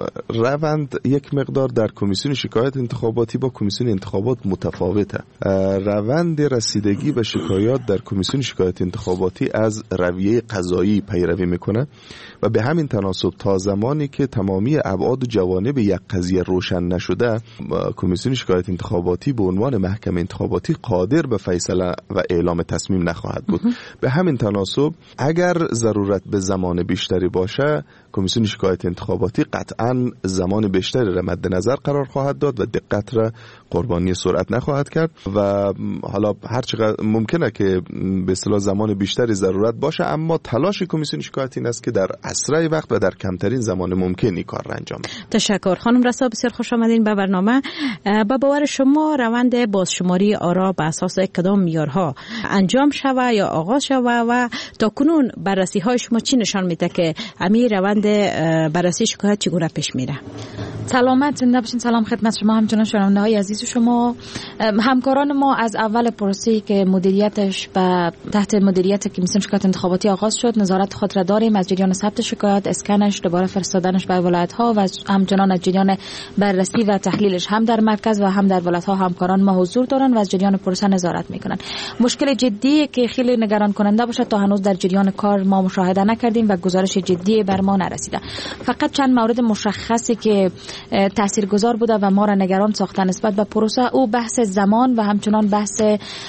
روند یک مقدار در کمیسیون شکایت انتخاباتی با کمیسیون انتخابات متفاوته. روند رسیدگی به شکایات در کمیسیون شکایت انتخاباتی از رویه قضایی پیروی میکنه و به همین تناسب تا زمانی که تمامی ابعاد و جوانب یک قضیه روشن نشده، کمیسیون شکایت انتخاباتی به عنوان محکمه انتخاباتی قادر به فیصله و اعلام تصمیم نخواهد بود. به همین تناسب اگر ضرورت به زمان بیشتری باشه، کمیسیون شکایت انتخاباتی قطعاً زمان بیشتری را مد نظر قرار خواهد داد و دقت را قربانی سرعت نخواهد کرد و حالا هر چقدر ممکنه که به اصطلاح زمان بیشتری ضرورت باشه، اما تلاش کمیسیون شکایت این است که در اسرع وقت و در کمترین زمان ممکن این کار را انجام بده. تشکر خانم رسا، بسیار خوش آمدین به برنامه. با باور شما روند بازشماری آرا به اساس کدام معیارها انجام شوه یا آغاز شوه و تا کنون بررسی های شما چی نشان میده که امیر روند بررسی شکایت چگونه پیش میره؟ سلامت زنده باشین. سلام خدمت شما، همچنان شنونده های عزیز شما. همکاران ما از اول پروسه‌ای که مدیریتش به تحت مدیریت کمیسیون شکایت انتخاباتی آغاز شد نظارت خود را داریم، از جریان ثبت شکایت، اسکنش، دوباره فرستادنش به ولایت ها و همچنان از جریان بررسی و تحلیلش هم در مرکز و هم در ولایت ها همکاران ما حضور دارن و از جریان پروسه نظارت میکنن. مشکل جدی که خیلی نگران کننده باشه تا هنوز در جریان کار ما مشاهده نکردیم و گزارش جدی بر ما نرسیده. فقط چند مورد مشخصی که تاثیرگذار بوده و ما را نگران ساخته نسبت به پروسه، او بحث زمان و همچنان بحث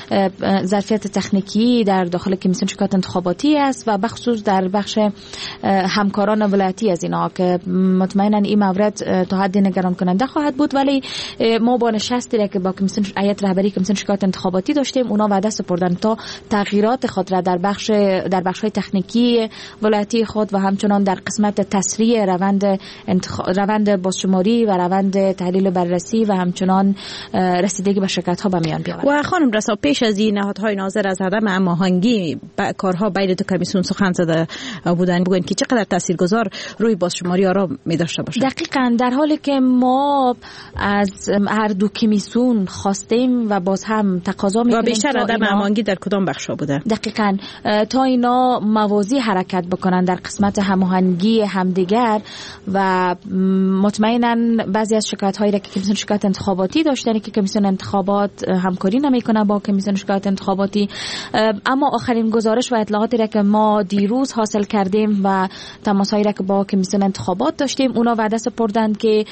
ظرفیت تکنیکی در داخل کمیسیون شکایت انتخاباتی است و بخصوص در بخش همکاران ولایتی از اینا که مطمئنا این مورد تا حدی نگران کننده خواهد بود. ولی ما با نشستی که با کمیسیون هیئت رهبری کمیسیون شکایت انتخاباتی داشتیم، اونا وعده سپردن تا تغییرات خود را در بخش در بخش‌های تکنیکی ولایتی خود و همچنان در قسمت تسریع روند انتخ... روند بازشماری و روند تحلیل بررسی و همچنان رسیدگی به شرکت ها به میان بیاورد. و خانم رسا، پیش از این نهادهای ناظر از عدم هماهنگی با کارها بین دو کمیسیون سخن زده بودن، بگوین که چقدر تاثیرگذار روی بازشماری آرا می داشته باشه؟ دقیقاً در حالی که ما از هر دو کمیسیون خواستیم و باز هم تقاضا می‌کنیم و بیشتر عدم هماهنگی در کدام بخشا بوده؟ دقیقاً تا اینا موازی حرکت بکنن در قسمت هماهنگی همدیگر و مطمئناً بعضی از شکایت‌هایی را که کمیسیون شکایت انتخاباتی داشتن که کمیسیون انتخابات همکاری نمی‌کنه با کمیسیون شکایت انتخاباتی، اما آخرین گزارش و اطلاعاتی را که ما دیروز حاصل کردیم و تماس‌هایی را که با کمیسیون انتخابات داشتیم، اونا وعده سپردند که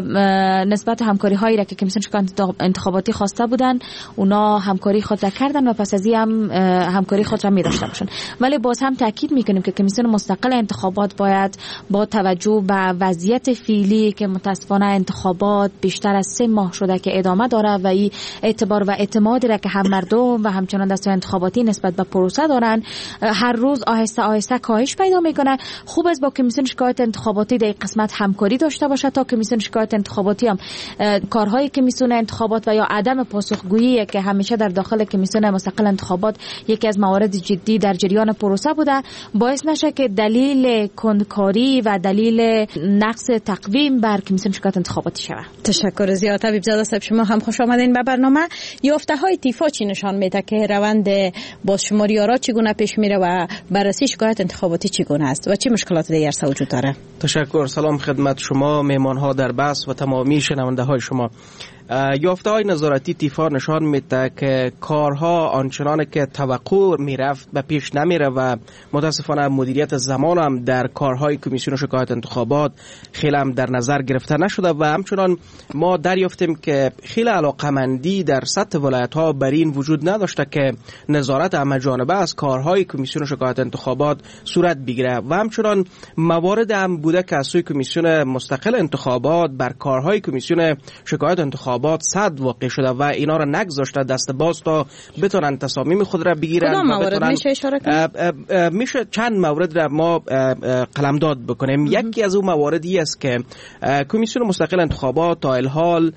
نسبت همکاری‌هایی را که کمیسیون شکایت انتخاباتی خواسته بودن اونا همکاری خود را کردن و پس از این هم همکاری خود را می‌داشته باشن. ولی باز هم تاکید می‌کنیم که کمیسیون مستقل انتخابات باید با توجه به وضعیت فعلی که متأسفانه انتخابات بیشتر از سه ماه شده که ادامه داره و این اعتبار و اعتمادی را که هم مردم و همچنان دستگاه انتخاباتی نسبت به پروسه دارن هر روز آهسته آهسته کاهش پیدا میکنه. خوب است با کمیسیون شکایت انتخاباتی در قسمت همکاری داشته باشه تا کمیسیون شکایت انتخاباتی هم کارهای کمیسیون انتخابات و یا عدم پاسخگویی که همیشه در داخل کمیسیون مستقل انتخابات یکی از موارد جدی در جریان پروسه بوده باعث نشه که دلیل کندکاری و دلیل نقص تقویم بر کمیسیون شکایت انتخاباتی شود. تشکر زیاد. طبیب زاده صاحب، شما هم خوش آمدین به برنامه. یافته های تیفا چی نشان میده که روند بازشماری آرا چگونه پیش میره و بررسی شکایت انتخاباتی چگونه است و چه مشکلات دیگر وجود داره؟ تشکر. سلام خدمت شما، مهمان ها در بحث و تمامی شنونده های شما. یافته های نظارتی تیفا نشان میده که کارها آنچنان که توقع میرفت به پیش نمیره و متاسفانه مدیریت زمان هم در کارهای کمیسیون شکایت انتخابات خیلی هم در نظر گرفته نشده و همچنان ما دریافتیم که خیلی علاقمندی در سطح ولایت ها بر این وجود نداشته که نظارت همه‌جانبه از کارهای کمیسیون شکایت انتخابات صورت بگیره و همچنان موارد هم بوده که از سوی کمیسیون مستقل انتخابات بر کارهای کمیسیون شکایت انتخابات صد واقع شده و اینا را نگذاشته دست باز تا بتونن تصامیم خود را بگیرن. کدام موارد میشه اشاره کنید؟ میشه چند مورد را ما قلمداد بکنیم. یکی از اون مواردی است که کمیسیون مستقل انتخابات تا الحال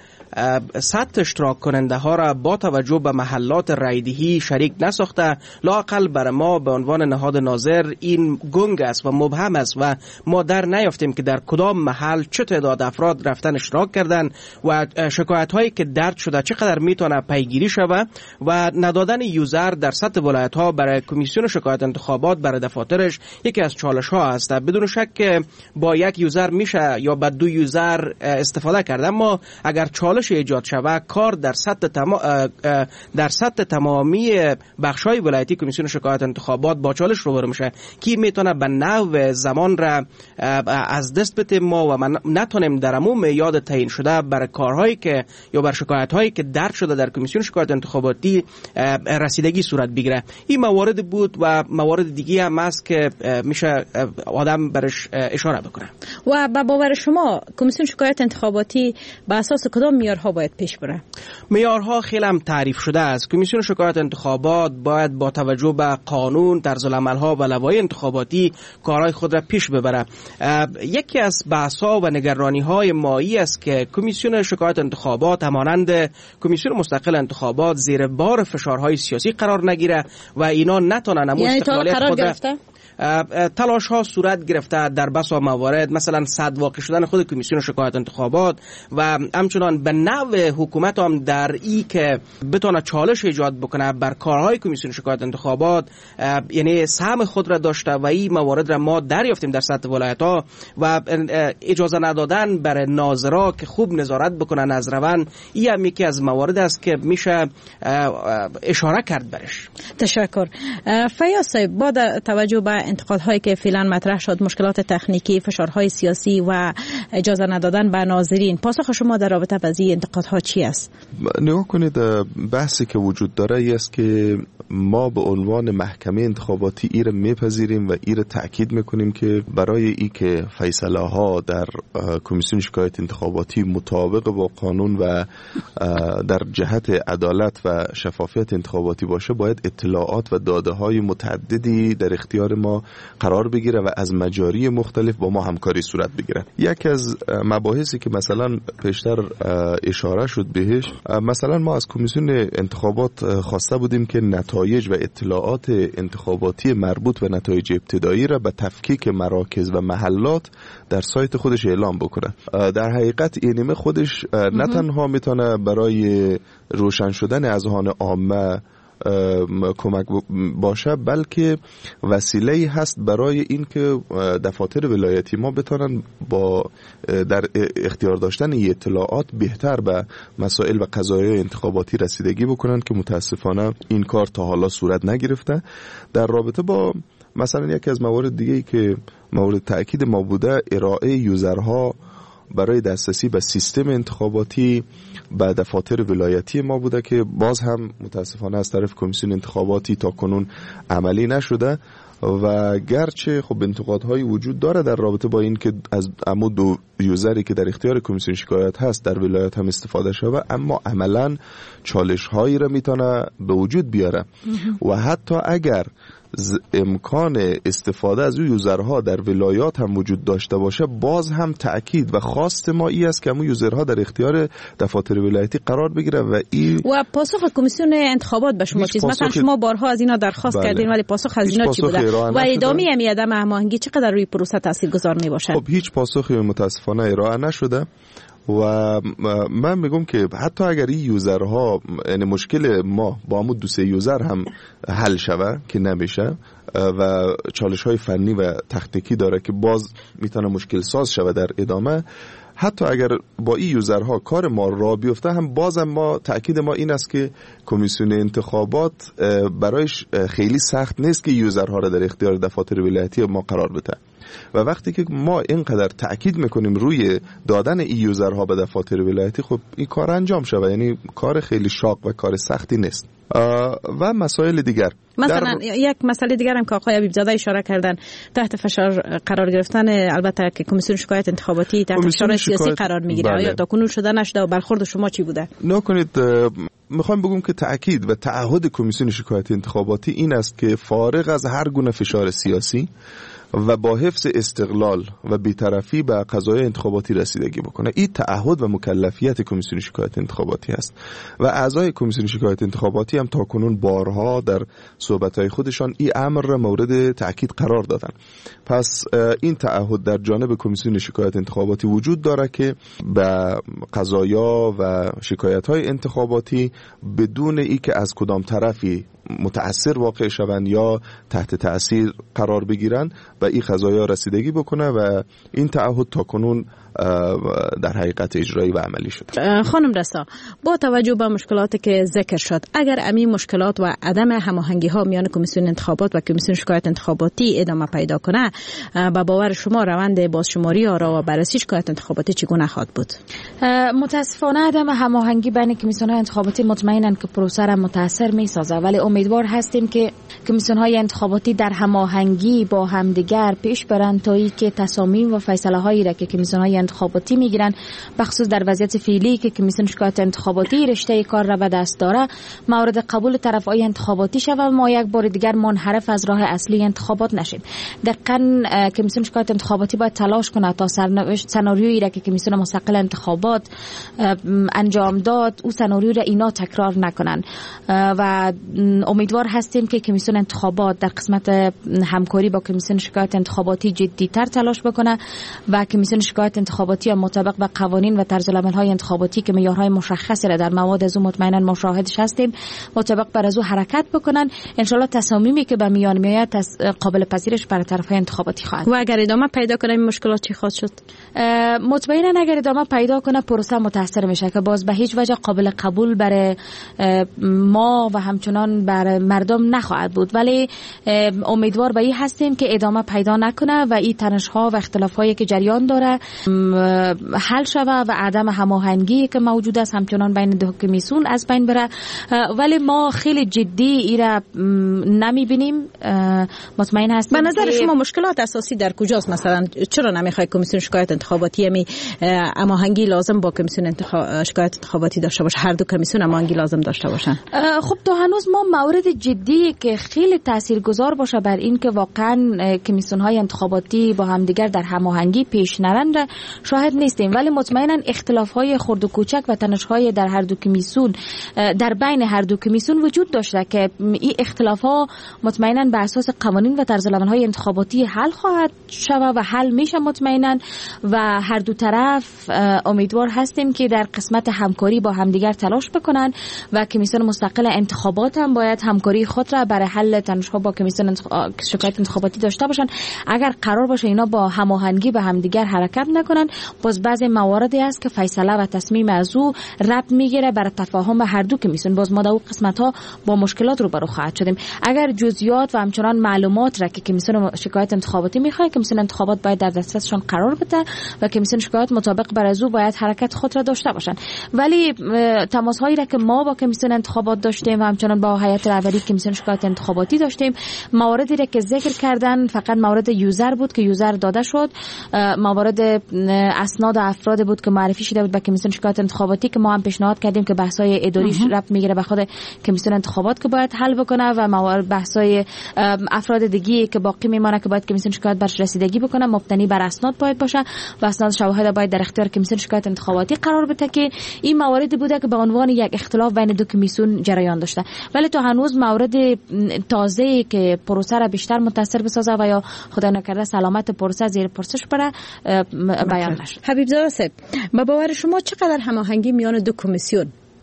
صد اشتراک کننده ها را با توجه به محلات رایدهی شریک نساخته. لااقل بر ما به عنوان نهاد ناظر این گنگ است و مبهم است و ما در نیافتیم که در کدام محل چه تعداد افراد رفتن اشتراک کردن و شکایت هایی که درد شده چقدر میتونه پیگیری شود و ندادن یوزر در سطح ولایت ها برای کمیسیون شکایت انتخابات برای دفاترش یکی از چالش ها است. بدون شک با یک یوزر میشه یا با دو یوزر استفاده کرد، اما اگر چالش ایجاد شود کار در سطح تمام در سطح تمامی بخش‌های ولایتی کمیسیون شکایت انتخابات با چالش روبرو میشه که میتونه به نحو زمان را از دست بده ما و من نتونیم در عموم یاد تعیین شده بر کارهایی که یا بر شکایت‌هایی که درج شده در کمیسیون شکایت انتخاباتی رسیدگی صورت بگیره. این موارد بود و موارد دیگه هم هست که میشه آدم برش اشاره بکنه. و به باور شما کمیسیون شکایت انتخاباتی به اساس کدام معیارها باید پیش بره؟ معیارها خیلی هم تعریف شده است. کمیسیون شکایت انتخابات باید با توجه به قانون، طرز العمل‌ها و لوایح انتخاباتی کارهای خود را پیش ببره. یکی از بحث‌ها و نگرانی‌های مایی است که کمیسیون شکایت انتخابات همانند کمیسیون مستقل انتخابات زیر بار فشارهای سیاسی قرار نگیره و اینا نتونن یعنی استقلالیت خود را تلاش ها صورت گرفته در بسا موارد، مثلا صد واقع شدن خود کمیسیون شکایت انتخابات و همچنان به نوع حکومت هم در ای که بتونه چالش ایجاد بکنه بر کارهای کمیسیون شکایت انتخابات یعنی سهم خود را داشته و این موارد را ما دریافتیم در سطح ولایت ها و اجازه ندادن بر ناظرا که خوب نظارت بکنن از روند، این هم یکی از موارد است که میشه اشاره کرد برش. تشکر. فیاض صاحب، با توجه به انتقادهایی که فعلا مطرح شد، مشکلات تکنیکی، فشارهای سیاسی و اجازه ندادن به ناظرین، پاسخ شما در رابطه با این انتقادها چی است؟ نگاه کنید، بحثی که وجود داره ای است که ما به عنوان محکمه انتخاباتی ایر میپذیریم و ایر تأکید میکنیم که برای ای که فیصله ها در کمیسیون شکایت انتخاباتی مطابق با قانون و در جهت عدالت و شفافیت انتخاباتی باشه، باید اطلاعات و داده های متعددی در اختیار ما قرار بگیره و از مجاری مختلف با ما همکاری صورت بگیره. یکی از مباحثی که مثلا پیشتر اشاره شد بهش، مثلا ما از کمیسیون انتخابات خواسته بودیم که نتایج و اطلاعات انتخاباتی مربوط و نتایج ابتدایی را به تفکیک مراکز و محلات در سایت خودش اعلام بکنه. در حقیقت اینیمه خودش نه تنها میتونه برای روشن شدن اذهان عامه کمک باشه، بلکه وسیله‌ای هست برای این که دفاتر ولایتی ما بتونن با در اختیار داشتن این اطلاعات بهتر به مسائل و قضایای انتخاباتی رسیدگی بکنن که متاسفانه این کار تا حالا صورت نگرفته. در رابطه با مثلا یکی از موارد دیگه‌ای که مورد تأکید ما بوده، ارائه یوزرها برای دسترسی به سیستم انتخاباتی به دفاتر ولایتی ما بوده که باز هم متاسفانه از طرف کمیسیون انتخاباتی تا کنون عملی نشده و گرچه خب انتقادهای وجود داره در رابطه با این که از امو دو یوزری که در اختیار کمیسیون شکایت هست در ولایت هم استفاده شده، اما عملا چالش هایی را میتونه به وجود بیاره و حتی اگر امکان استفاده از او یوزرها در ولایات هم وجود داشته باشه، باز هم تأکید و خواست ما ای است که امو یوزرها در اختیار دفاتر ولایتی قرار بگیره و این و پاسخ کمیسیون انتخابات به شما چیز مثلا شما بارها از اینا درخواست بله. کردین ولی پاسخ از اینا چی بوده و ادامه می عدم هماهنگی چقدر روی پروسه تاثیرگذار می باشه؟ خب هیچ پاسخی متاسفانه ارائه نشده و من میگم که حتی اگر این یوزرها، یعنی مشکل ما با همون دو سه یوزر هم حل شوه که نمیشه و چالش های فنی و تکنیکی داره که باز میتونه مشکل ساز شوه در ادامه، حتی اگر با این یوزرها کار ما را بیفته هم بازم ما تأکید ما این است که کمیسیون انتخابات برایش خیلی سخت نیست که یوزرها را در اختیار دفاتر ولایتی ما قرار بده و وقتی که ما اینقدر تأکید میکنیم روی دادن این یوزرها به دفاتر ولایتی، خب این کار انجام شود، یعنی کار خیلی شاق و کار سختی نیست. و مسائل دیگر، مثلا در... یک مسئله دیگر هم که آقای حبیبزاده اشاره کردن، تحت فشار قرار گرفتن، البته که کمیسیون شکایت انتخاباتی تحت فشار سیاسی شکایت... قرار میگیره. بله. آیا تاکنون شده نشده و برخورد شما چی بوده؟ نکنید، میخوام بگم که تأکید و تعهد کمیسیون شکایت انتخاباتی این است که فارغ از هر گونه فشار سیاسی و با حفظ استقلال و بی‌طرفی به قضایای انتخاباتی رسیدگی بکنه. این تعهد و مکلفیت کمیسیون شکایت انتخاباتی است و اعضای کمیسیون شکایت انتخاباتی هم تاکنون بارها در صحبت‌های خودشان این امر را مورد تأکید قرار دادن. پس این تعهد در جانب کمیسیون شکایت انتخاباتی وجود داره که به قضایا و شکایت‌های انتخاباتی بدون ای که از کدام طرفی متأثر واقع شوند یا تحت تأثیر قرار بگیرن و این قضایا رسیدگی بکنه و این تعهد تاکنون در حقیقت اجرایی و عملی شد. خانم رسا، با توجه به مشکلاتی که ذکر شد، اگر همین مشکلات و عدم هماهنگی ها میان کمیسیون انتخابات و کمیسیون شکایت انتخاباتی ادامه پیدا کنه، با باور شما روند بازشماری آرا و بررسی شکایت انتخاباتی چگونه خواهد بود؟ متاسفانه عدم هماهنگی بین کمیسیون های انتخاباتی مطمئناً که پروسه را متاثر میسازه، ولی امیدوار هستیم که کمیسیون های انتخاباتی در هماهنگی با همدیگر پیش برند تا اینکه تصامیم و فیصله هایی را که کمیسیون های انتخاباتی میگیرن، بخصوص در وضعیت فعلی که کمیسیون شکایت انتخاباتی رشته کار را به دست داره، مورد قبول طرفای انتخاباتی شود و ما یک بار دیگر منحرف از راه اصلی انتخابات نشیم. دقیقاً کمیسیون شکایت انتخاباتی باید تلاش کنه تا سرنوشت سناریویی را که کمیسیون مستقل انتخابات انجام داد او سناریو را اینا تکرار نکنن و امیدوار هستیم که کمیسیون انتخابات در قسمت همکاری با کمیسیون شکایت انتخاباتی جدی‌تر تلاش بکنه و کمیسیون شکایت انتخاباتی مطابق به قوانین و طرز العمل‌های انتخاباتی که معیارهای مشخصی را در مواد از اون مطمئنا مشاهدش هستیم مطابق بر از او حرکت بکنن. ان شاء الله تصامیمی که به میان میاد قابل پذیرش برای طرفهای انتخاباتی خواهد. و اگر ادامه پیدا کنه این مشکلات چی خواهد شد؟ مطمئنا اگر ادامه پیدا کنه پروسه متاثر میشه که باز به هیچ وجه قابل قبول برای ما و همچنان برای مردم نخواهد بود، ولی امیدوار به این هستیم که ادامه پیدا نکنه و این تنش‌ها و اختلاف‌هایی که جریان داره حل شود و عدم هماهنگی که موجود است همچنان بین دو کمیسیون از بین بره. ولی ما خیلی جدی ایرا نمیبینیم. مطمئن هستیم. به نظر شما مشکلات اساسی در کجاست؟ مثلا چرا نمیخواد کمیسیون شکایت انتخاباتی همی هماهنگی لازم با کمیسیون انتخاب... شکایت انتخاباتی داشته باشه؟ هر دو کمیسیون هماهنگی لازم داشته باشن. خب تا هنوز ما مورد جدی که خیلی تاثیرگذار باشه بر این که واقعا کمیسیون های انتخاباتی با همدیگر در هماهنگی پیش نرند شاهد نیستیم، ولی مطمئنا اختلاف های خرد و کوچک و تنش های در هر دو کمیسیون در بین هر دو کمیسیون وجود داشته که این اختلاف ها مطمئنا به اساس قوانین و طرز العمل های انتخاباتی حل خواهد شود و حل میشه مطمئنا و هر دو طرف امیدوار هستیم که در قسمت همکاری با همدیگر تلاش بکنن و کمیسیون مستقل انتخابات هم باید همکاری خود را برای حل تنش ها با کمیسیون انتخاب... شکایت انتخاباتی داشته باشن. اگر قرار باشه اینا با هماهنگی به همدیگر حرکت نکنن، باز بعضی مواردی است که فیصله و تصمیم از او ربط میگیره بر تفاهم هر دو کمیسیون، باز ما در اون قسمت ها با مشکلات روبرو خواهد شدیم. اگر جزئیات و همچنان معلومات را که کمیسیون شکایت انتخاباتی میخواد، کمیسیون انتخابات باید در دسترسشان قرار بده و کمیسیون شکایت مطابق بر از او باید حرکت خود را داشته باشن. ولی تماس هایی را که ما با کمیسیون انتخابات داشتیم و همچنان با هیئت رهبری کمیسیون شکایت انتخاباتی داشتیم، مواردی را که ذکر کردن فقط مورد یوزر بود که یوزر داده شد، موارد اسناد افراد بود که معرفی شده بود به کمیسیون شکایت انتخاباتی که ما هم پیشنهاد کردیم که بحث‌های اداریش ربط میگیره به خود کمیسیون انتخابات که باید حل بکنه و موارد بحث‌های افراد دیگه که باقی میمونه که باید کمیسیون شکایت برش رسیدگی بکنه مبتنی بر اسناد باید باشه و اسناد شواهد باید در اختیار کمیسیون شکایت انتخاباتی قرار بده که این مواردی بوده که به عنوان یک اختلاف بین دو کمیسیون جریان داشته، ولی تا هنوز مورد تازه‌ای که پروسه را بیشتر متاثر بسازه و یا خدا نکرده سلامت پروسه زیر پرسش بره بیان نشد. حبیبزاده صاحب، با باور شما چقدر هماهنگی میان دو کمیسیون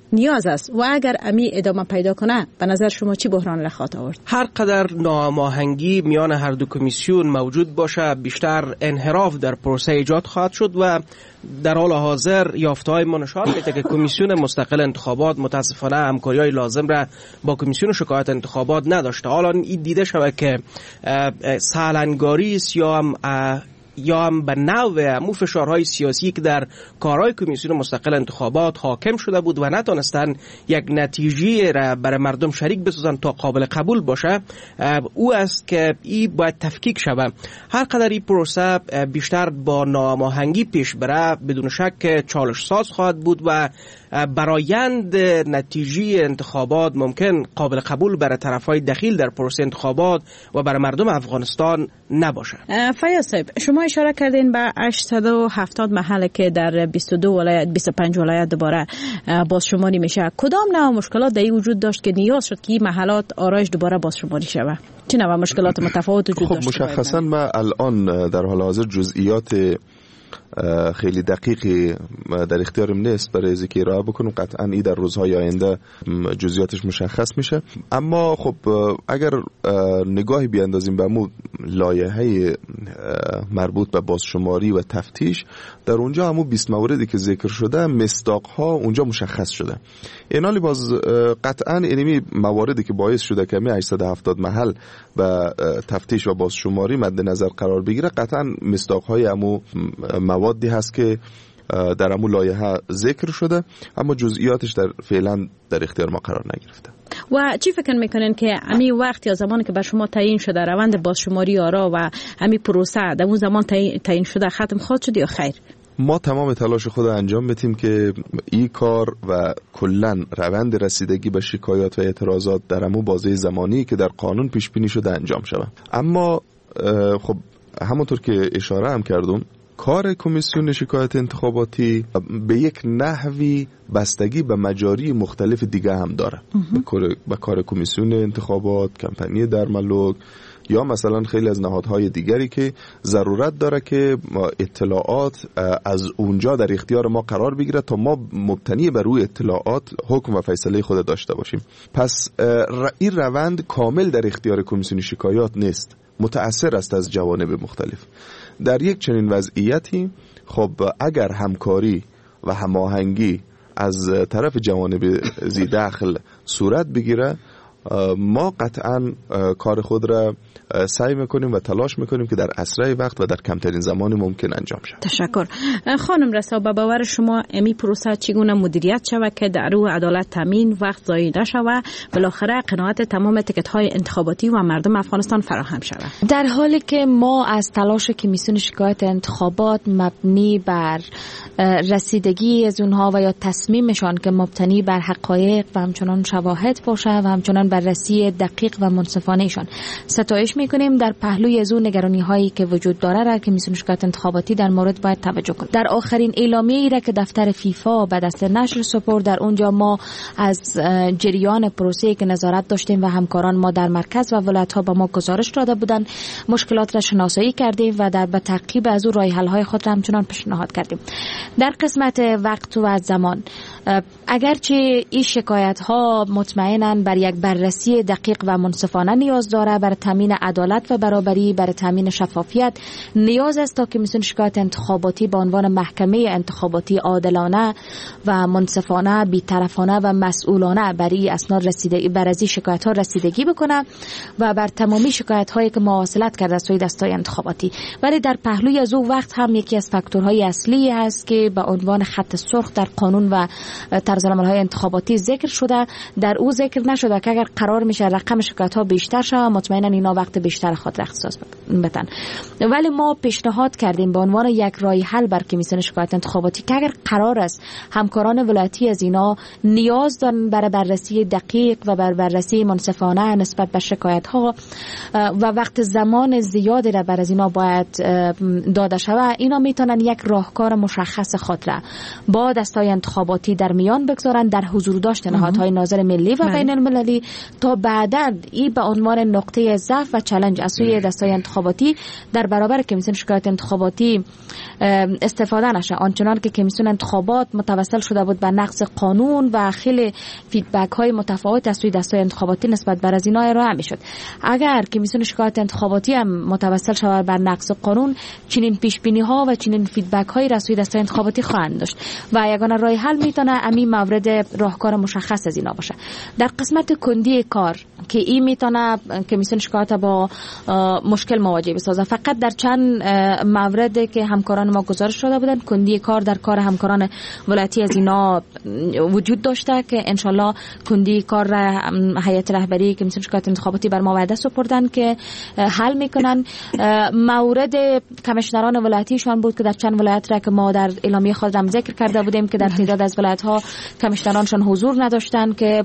نیاز است و اگر امی ادامه پیدا کنه به نظر شما چی بحران لخات آورد؟ هر قدر ناهماهنگی میان هر دو کمیسیون موجود باشه بیشتر انحراف در پروسه ایجاد خواهد شد و در حال حاضر یافته‌های ما نشان میده که کمیسیون مستقل انتخابات متاسفانه همکاری‌های لازم را با کمیسیون شکایت انتخابات نداشته. حالا این دیده شده که سالنگاری است یا هم یا هم به نوع همون فشارهای سیاسی که در کارهای کمیسیون مستقل انتخابات حاکم شده بود و نتونستن یک نتیجه را برای مردم شریک بسازن تا قابل قبول باشه، او است که این باید تفکیک شود. هر قدر این پروسه بیشتر با ناهماهنگی پیش بره بدون شک چالش ساز خواهد بود و برایند نتیجه انتخابات ممکن قابل قبول برای طرفای دخیل در پروسه انتخابات و برای مردم افغانستان نباشه. فیاض صاحب، شما اشاره کردین به هشتصد و هفتاد محل که در بیست و دو ولایت بیست و پنج ولایت دوباره بازشماری میشه. کدام نوع مشکلات در این وجود داشت که نیاز شد که این محلات آرایش دوباره بازشماری شود؟ چه نوع مشکلات متفاوت وجود داشت؟ خب مشخصا ما الان در حال حاضر جزئیات خیلی دقیقی در اختیارم نیست برای از اینکه ارائه بکنم. قطعا این در روزهای آینده جزئیاتش مشخص میشه. اما خب اگر نگاهی بیاندازیم به مو لایحه مربوط به بازشماری و تفتیش، در اونجا همون بیست موردی که ذکر شده مصداقها اونجا مشخص شده. اینالی باز قطعا اینمی مواردی که باعث شده که می هشتصد و هفتاد محل و تفتیش و بازشماری مد نظر قرار بگیره، قطعا مصداقهای همون موادی هست که در همون لایحه ذکر شده، اما جزئیاتش در فعلا در اختیار ما قرار نگرفته. و چی فکر میکنین که امی وقت یا زمانی که بر شما تعیین شده روند بازشماری آرا و امی پروسه در اون زمان تعیین شده ختم خواهد شد یا خیر؟ ما تمام تلاش خود انجام بدیم که این کار و کلن روند رسیدگی به شکایات و اعتراضات در همون بازه زمانی که در قانون پیش بینی شده انجام شود. اما خب همونطور که اشاره هم کردم، کار کمیسیون شکایت انتخاباتی به یک نحوی بستگی به مجاری مختلف دیگه هم داره. به کار کمیسیون انتخابات، کمپانی درملوک یا مثلا خیلی از نهادهای دیگری که ضرورت داره که اطلاعات از اونجا در اختیار ما قرار بگیره تا ما مبتنی بر روی اطلاعات حکم و فیصله خود داشته باشیم. پس این روند کامل در اختیار کمیسیون شکایات نیست، متأثر است از جوانب مختلف. در یک چنین وضعیتی خب اگر همکاری و هماهنگی از طرف جوانب ذی دخل صورت بگیره، ما قطعا کار خود را سعی میکنیم و تلاش میکنیم که در اسرع وقت و در کمترین زمان ممکن انجام شود. تشکر. خانم رسا، به باور شما امی پروسه چگونه مدیریت شود که در او عدالت تامین، وقت ضایع نشود، بالاخره قناعت تمام تیکت های انتخاباتی و مردم افغانستان فراهم شود؟ در حالی که ما از تلاش کمیسیون شکایت انتخابات مبنی بر رسیدگی از اونها و یا تصمیمشان که مبتنی بر حقایق و همچنان شواهد باشه و همچنان بررسی دقیق و منصفانهشان ستایش میکنیم، در پهلوی از اون نگرانی هایی که وجود داره را کمیسیون شکایت انتخاباتی در مورد باید توجه کنه. در آخرین اعلامیه ای را که دفتر فیفا به دست نشر سپرد، در اونجا ما از جریان پروسه‌ای که نظارت داشتیم و همکاران ما در مرکز و ولایت ها به ما گزارش داده بودند، مشکلات را شناسایی کردیم و در به تعقیب از اون راه حل های خود را همچنان پیشنهاد کردیم. در قسمت وقت و زمان، اگرچه این شکایت ها مطمئناً بر یک بررسی دقیق و منصفانه نیاز داره، برای تامین عدالت و برابری، برای تامین شفافیت نیاز است تا کمیسیون شکایت انتخاباتی به عنوان محکمه انتخاباتی عادلانه و منصفانه، بی‌طرفانه و مسئولانه برای اسناد رسیدگی بر از شکایت ها رسیدگی بکنه و بر تمامی شکایت هایی که مواصلت کرده از سوی دستای انتخاباتی. ولی در پهلوی از او وقت هم یکی از فاکتورهای اصلی است که به عنوان خط سرخ در قانون و طرزالعمل‌های انتخاباتی ذکر شده. در او ذکر نشده که اگر قرار میشه رقم شکایت‌ها بیشتر شه، مطمئنا اینا وقت بیشتر خود اختصاص بدن. ولی ما پیشنهاد کردیم به عنوان یک راه حل بر کمیسیون شکایت انتخاباتی که اگر قرار است همکاران ولایتی از اینا نیاز دارن برای بررسی دقیق و بر بررسی منصفانه نسبت به شکایت‌ها و وقت زمان زیادی را بر از اینا باید داده شود، اینا میتونن یک راهکار مشخص خود را با دستای انتخاباتی در میان بگذارن در حضور داشت نهادهای ناظر ملی و بین المللی تا بعدا این به عنوان نقطه ضعف و چالش از سوی دستای انتخاباتی در برابر کمیسیون شکایت انتخاباتی استفاده نشه. آنچنان که کمیسیون انتخابات متوسل شده بود به نقض قانون و خیلی فیدبک های متفاوت از سوی دستای انتخاباتی نسبت بر از اینا ارائه میشد. اگر کمیسیون شکایت انتخاباتی هم متوسل شود بر نقض قانون، چنین پیش بینی ها و چنین فیدبک های از سوی دستای انتخاباتی خواهند داشت و یگانه راه حل میتونه همین مورد راهکار مشخص از اینا باشه. در قسمت کندی کار که این میتونه کمیسیون شکایت با مشکل مواجه بسازه، فقط در چند مورد که همکاران ما گزارش شده بودن کندی کار در کار همکاران ولایتی از اینا وجود داشته که انشالله کندی کار را هیئت رهبری کمیسیون شکایت انتخاباتی بر ما وعده سپردن که حل میکنن. مورد کمیشنران ولایتیشان بود که در چند ولایت را که ما در اعلامیه خود هم ذکر کرده بودیم که در تعداد از ولایت ها کمیشنرانشان حضور نداشتن، که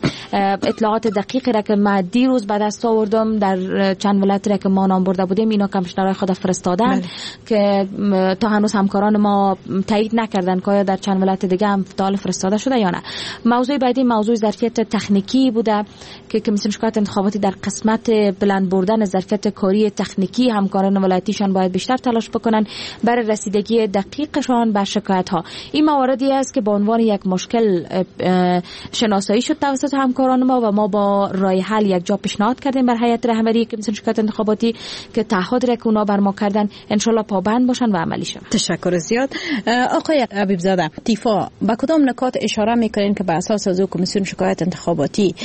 اطلاعات دقیقی را که ما دیروز به دست آوردم در چند ولایت را که ما نام برده بودیم اینا کمیشنرای خود فرستادن که تا هنوز همکاران ما تایید نکردن که در چند ولایت دیگه هم فعال فرستاده شده یا نه. موضوع بعدی موضوع ظرفیت تکنیکی بوده که کمیسیون شکایت انتخاباتی در قسمت بلند بردن ظرفیت کاری تکنیکی همکاران ولایتیشان باید بیشتر تلاش بکنن برای رسیدگی دقیقشان به شکایت ها. این مواردی است که به عنوان یک مشکل شناسایی شد توسط همکاران ما و ما با راه حل یک جا پیشنهاد کردیم بر هیئت رهبری کمیسیون شکایت انتخاباتی که تعهد را که اونا بر ما کردن انشالله پابند باشن و عملی شود. تشکر زیاد. آقای حبیب زاده، تیفا با کدام نکات اشاره میکنین که به اساس از کمیسیون شکایت انتخاباتی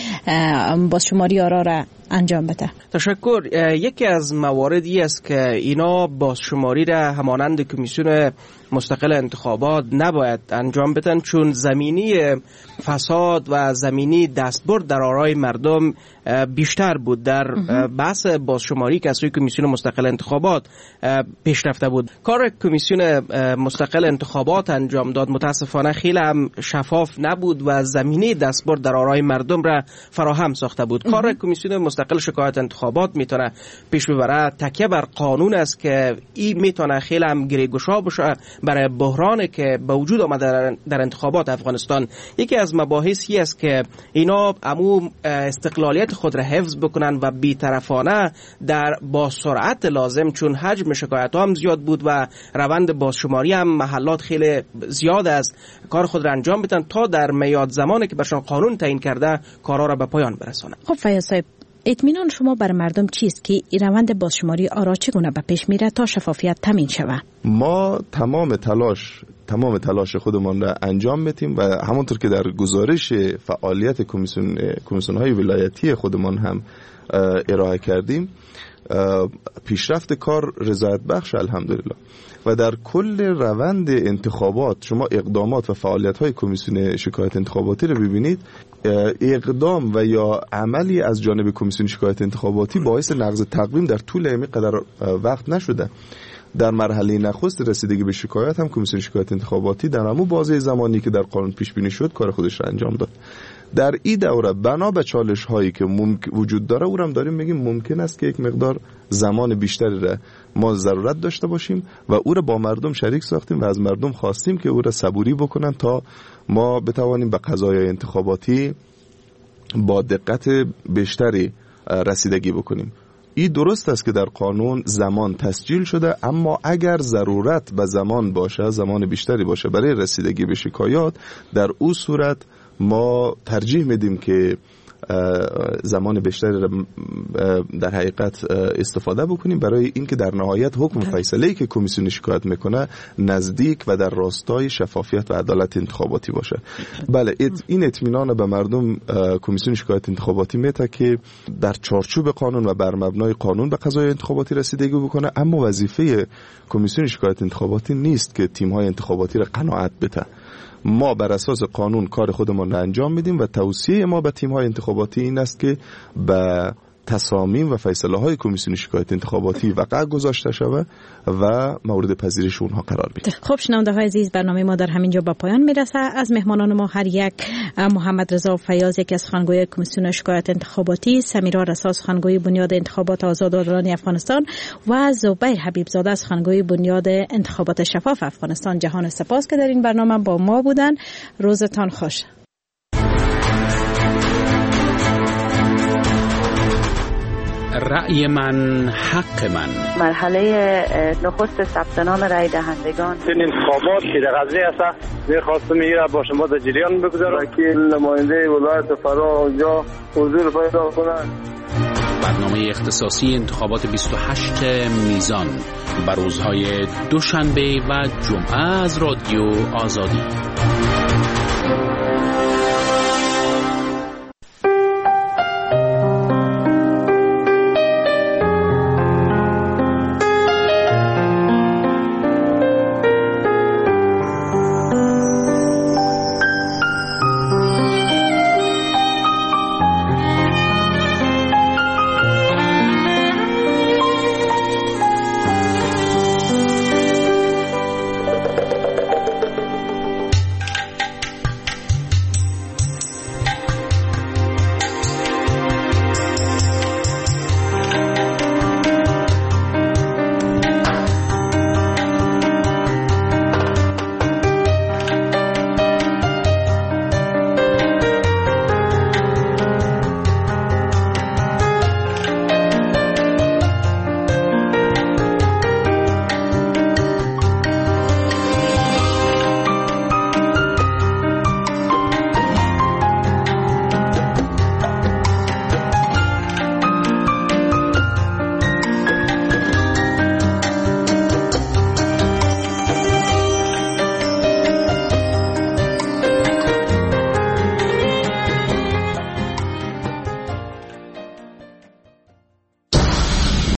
بازشماری آرا را انجام بده؟ تشکر. یکی از مواردی است که اینا بازشماری را همانند کمیسیون مستقل انتخابات نباید انجام بدن، چون زمینی فساد و زمینی دستبرد در آرای مردم بیشتر بود در بحث بازشماری که از سوی کمیسیون مستقل انتخابات پیشرفته بود. کار کمیسیون مستقل انتخابات انجام داد متاسفانه خیلی هم شفاف نبود و زمینی دستبرد در آرای مردم را فراهم ساخته بود. کار کمیسیون مستقل شکایت انتخابات میتونه پیش ببره تکیه بر قانون است که این میتونه خیلی هم گریگشا بشه برای بحرانی که به وجود آمده در انتخابات افغانستان. یکی از مباحثی است که اینا عموم استقلالیت خود را حفظ بکنن و بی‌طرفانه در با سرعت لازم، چون حجم شکایت ها هم زیاد بود و روند بازشماری هم محلات خیلی زیاد است، کار خود را انجام بدن تا در میاد زمانی که برشان قانون تعیین کرده کارا را به پایان برسانند. خب فیاض صاحب، اطمینان شما بر مردم چیست که این روند بازشماری آرا چگونه به پیش میره تا شفافیت تامین شود؟ ما تمام تلاش تمام تلاش خودمان را انجام میدیم و همونطور که در گزارش فعالیت کمیسیون کمیسیون‌های ولایتی خودمان هم ارائه کردیم، پیشرفت کار رضایت بخش الحمدلله. و در کل روند انتخابات شما اقدامات و فعالیت‌های کمیسیون شکایت انتخاباتی رو ببینید، اقدام و یا عملی از جانب کمیسیون شکایت انتخاباتی باعث نقض تقویم در طول این قدر وقت نشده. در مرحله نخست رسیدگی به شکایت هم کمیسیون شکایت انتخاباتی در همون بازه زمانی که در قانون پیش بینی شد کار خودش را انجام داد. در این دوره بنا به چالش هایی که ممکن وجود داره او هم داریم میگیم ممکن است که یک مقدار زمان بیشتری را ما ضرورت داشته باشیم و او را با مردم شریک ساختیم و از مردم خواستیم که او را صبوری بکنن تا ما بتوانیم به قضایای انتخاباتی با دقت بیشتری رسیدگی بکنیم. این درست است که در قانون زمان تسجیل شده، اما اگر ضرورت به زمان باشه، زمان بیشتری باشه برای رسیدگی به شکایات، در او صورت ما ترجیح میدیم که زمان بیشتری در حقیقت استفاده بکنیم برای اینکه در نهایت حکم فیصله‌ای که کمیسیون شکایت میکنه نزدیک و در راستای شفافیت و عدالت انتخاباتی باشه. بله، این اطمینان به مردم کمیسیون شکایت انتخاباتی میده که در چارچوب قانون و بر مبنای قانون به قضای انتخاباتی رسیدگی بکنه، اما وظیفه کمیسیون شکایت انتخاباتی نیست که تیم‌های انتخاباتی را قناعت بده. ما بر اساس قانون کار خودمان را انجام میدیم و توصیه ما به تیم‌های انتخاباتی این است که به تصامیم و فیصله های کمیسیون شکایت انتخاباتی وقع گذاشته شود و مورد پذیرش اونها قرار بگیرد. خب شنونده های عزیز، برنامه ما در همین جا به پایان میرسه. از مهمانان ما هر یک محمد رضا فیاض یکی از سخنگوی کمیسیون شکایت انتخاباتی، سمیرا رسا سخنگوی بنیاد انتخابات آزاد و عادلانه افغانستان و زبیر حبیب زاده سخنگوی بنیاد انتخابات شفاف افغانستان جهان سپاس که در این برنامه با ما بودن. روزتان خوش. رأی من حق من. مرحله نخست ثبت نام رای دهندگان. این انتخابات که در قضیه است می‌خواستم میره با شما در جریان بگذارم که نماینده ولایت فرا اونجا حضور پیدا کنند. برنامه اختصاصی انتخابات بیست و هشت میزان بر روزهای دوشنبه و جمعه از رادیو آزادی.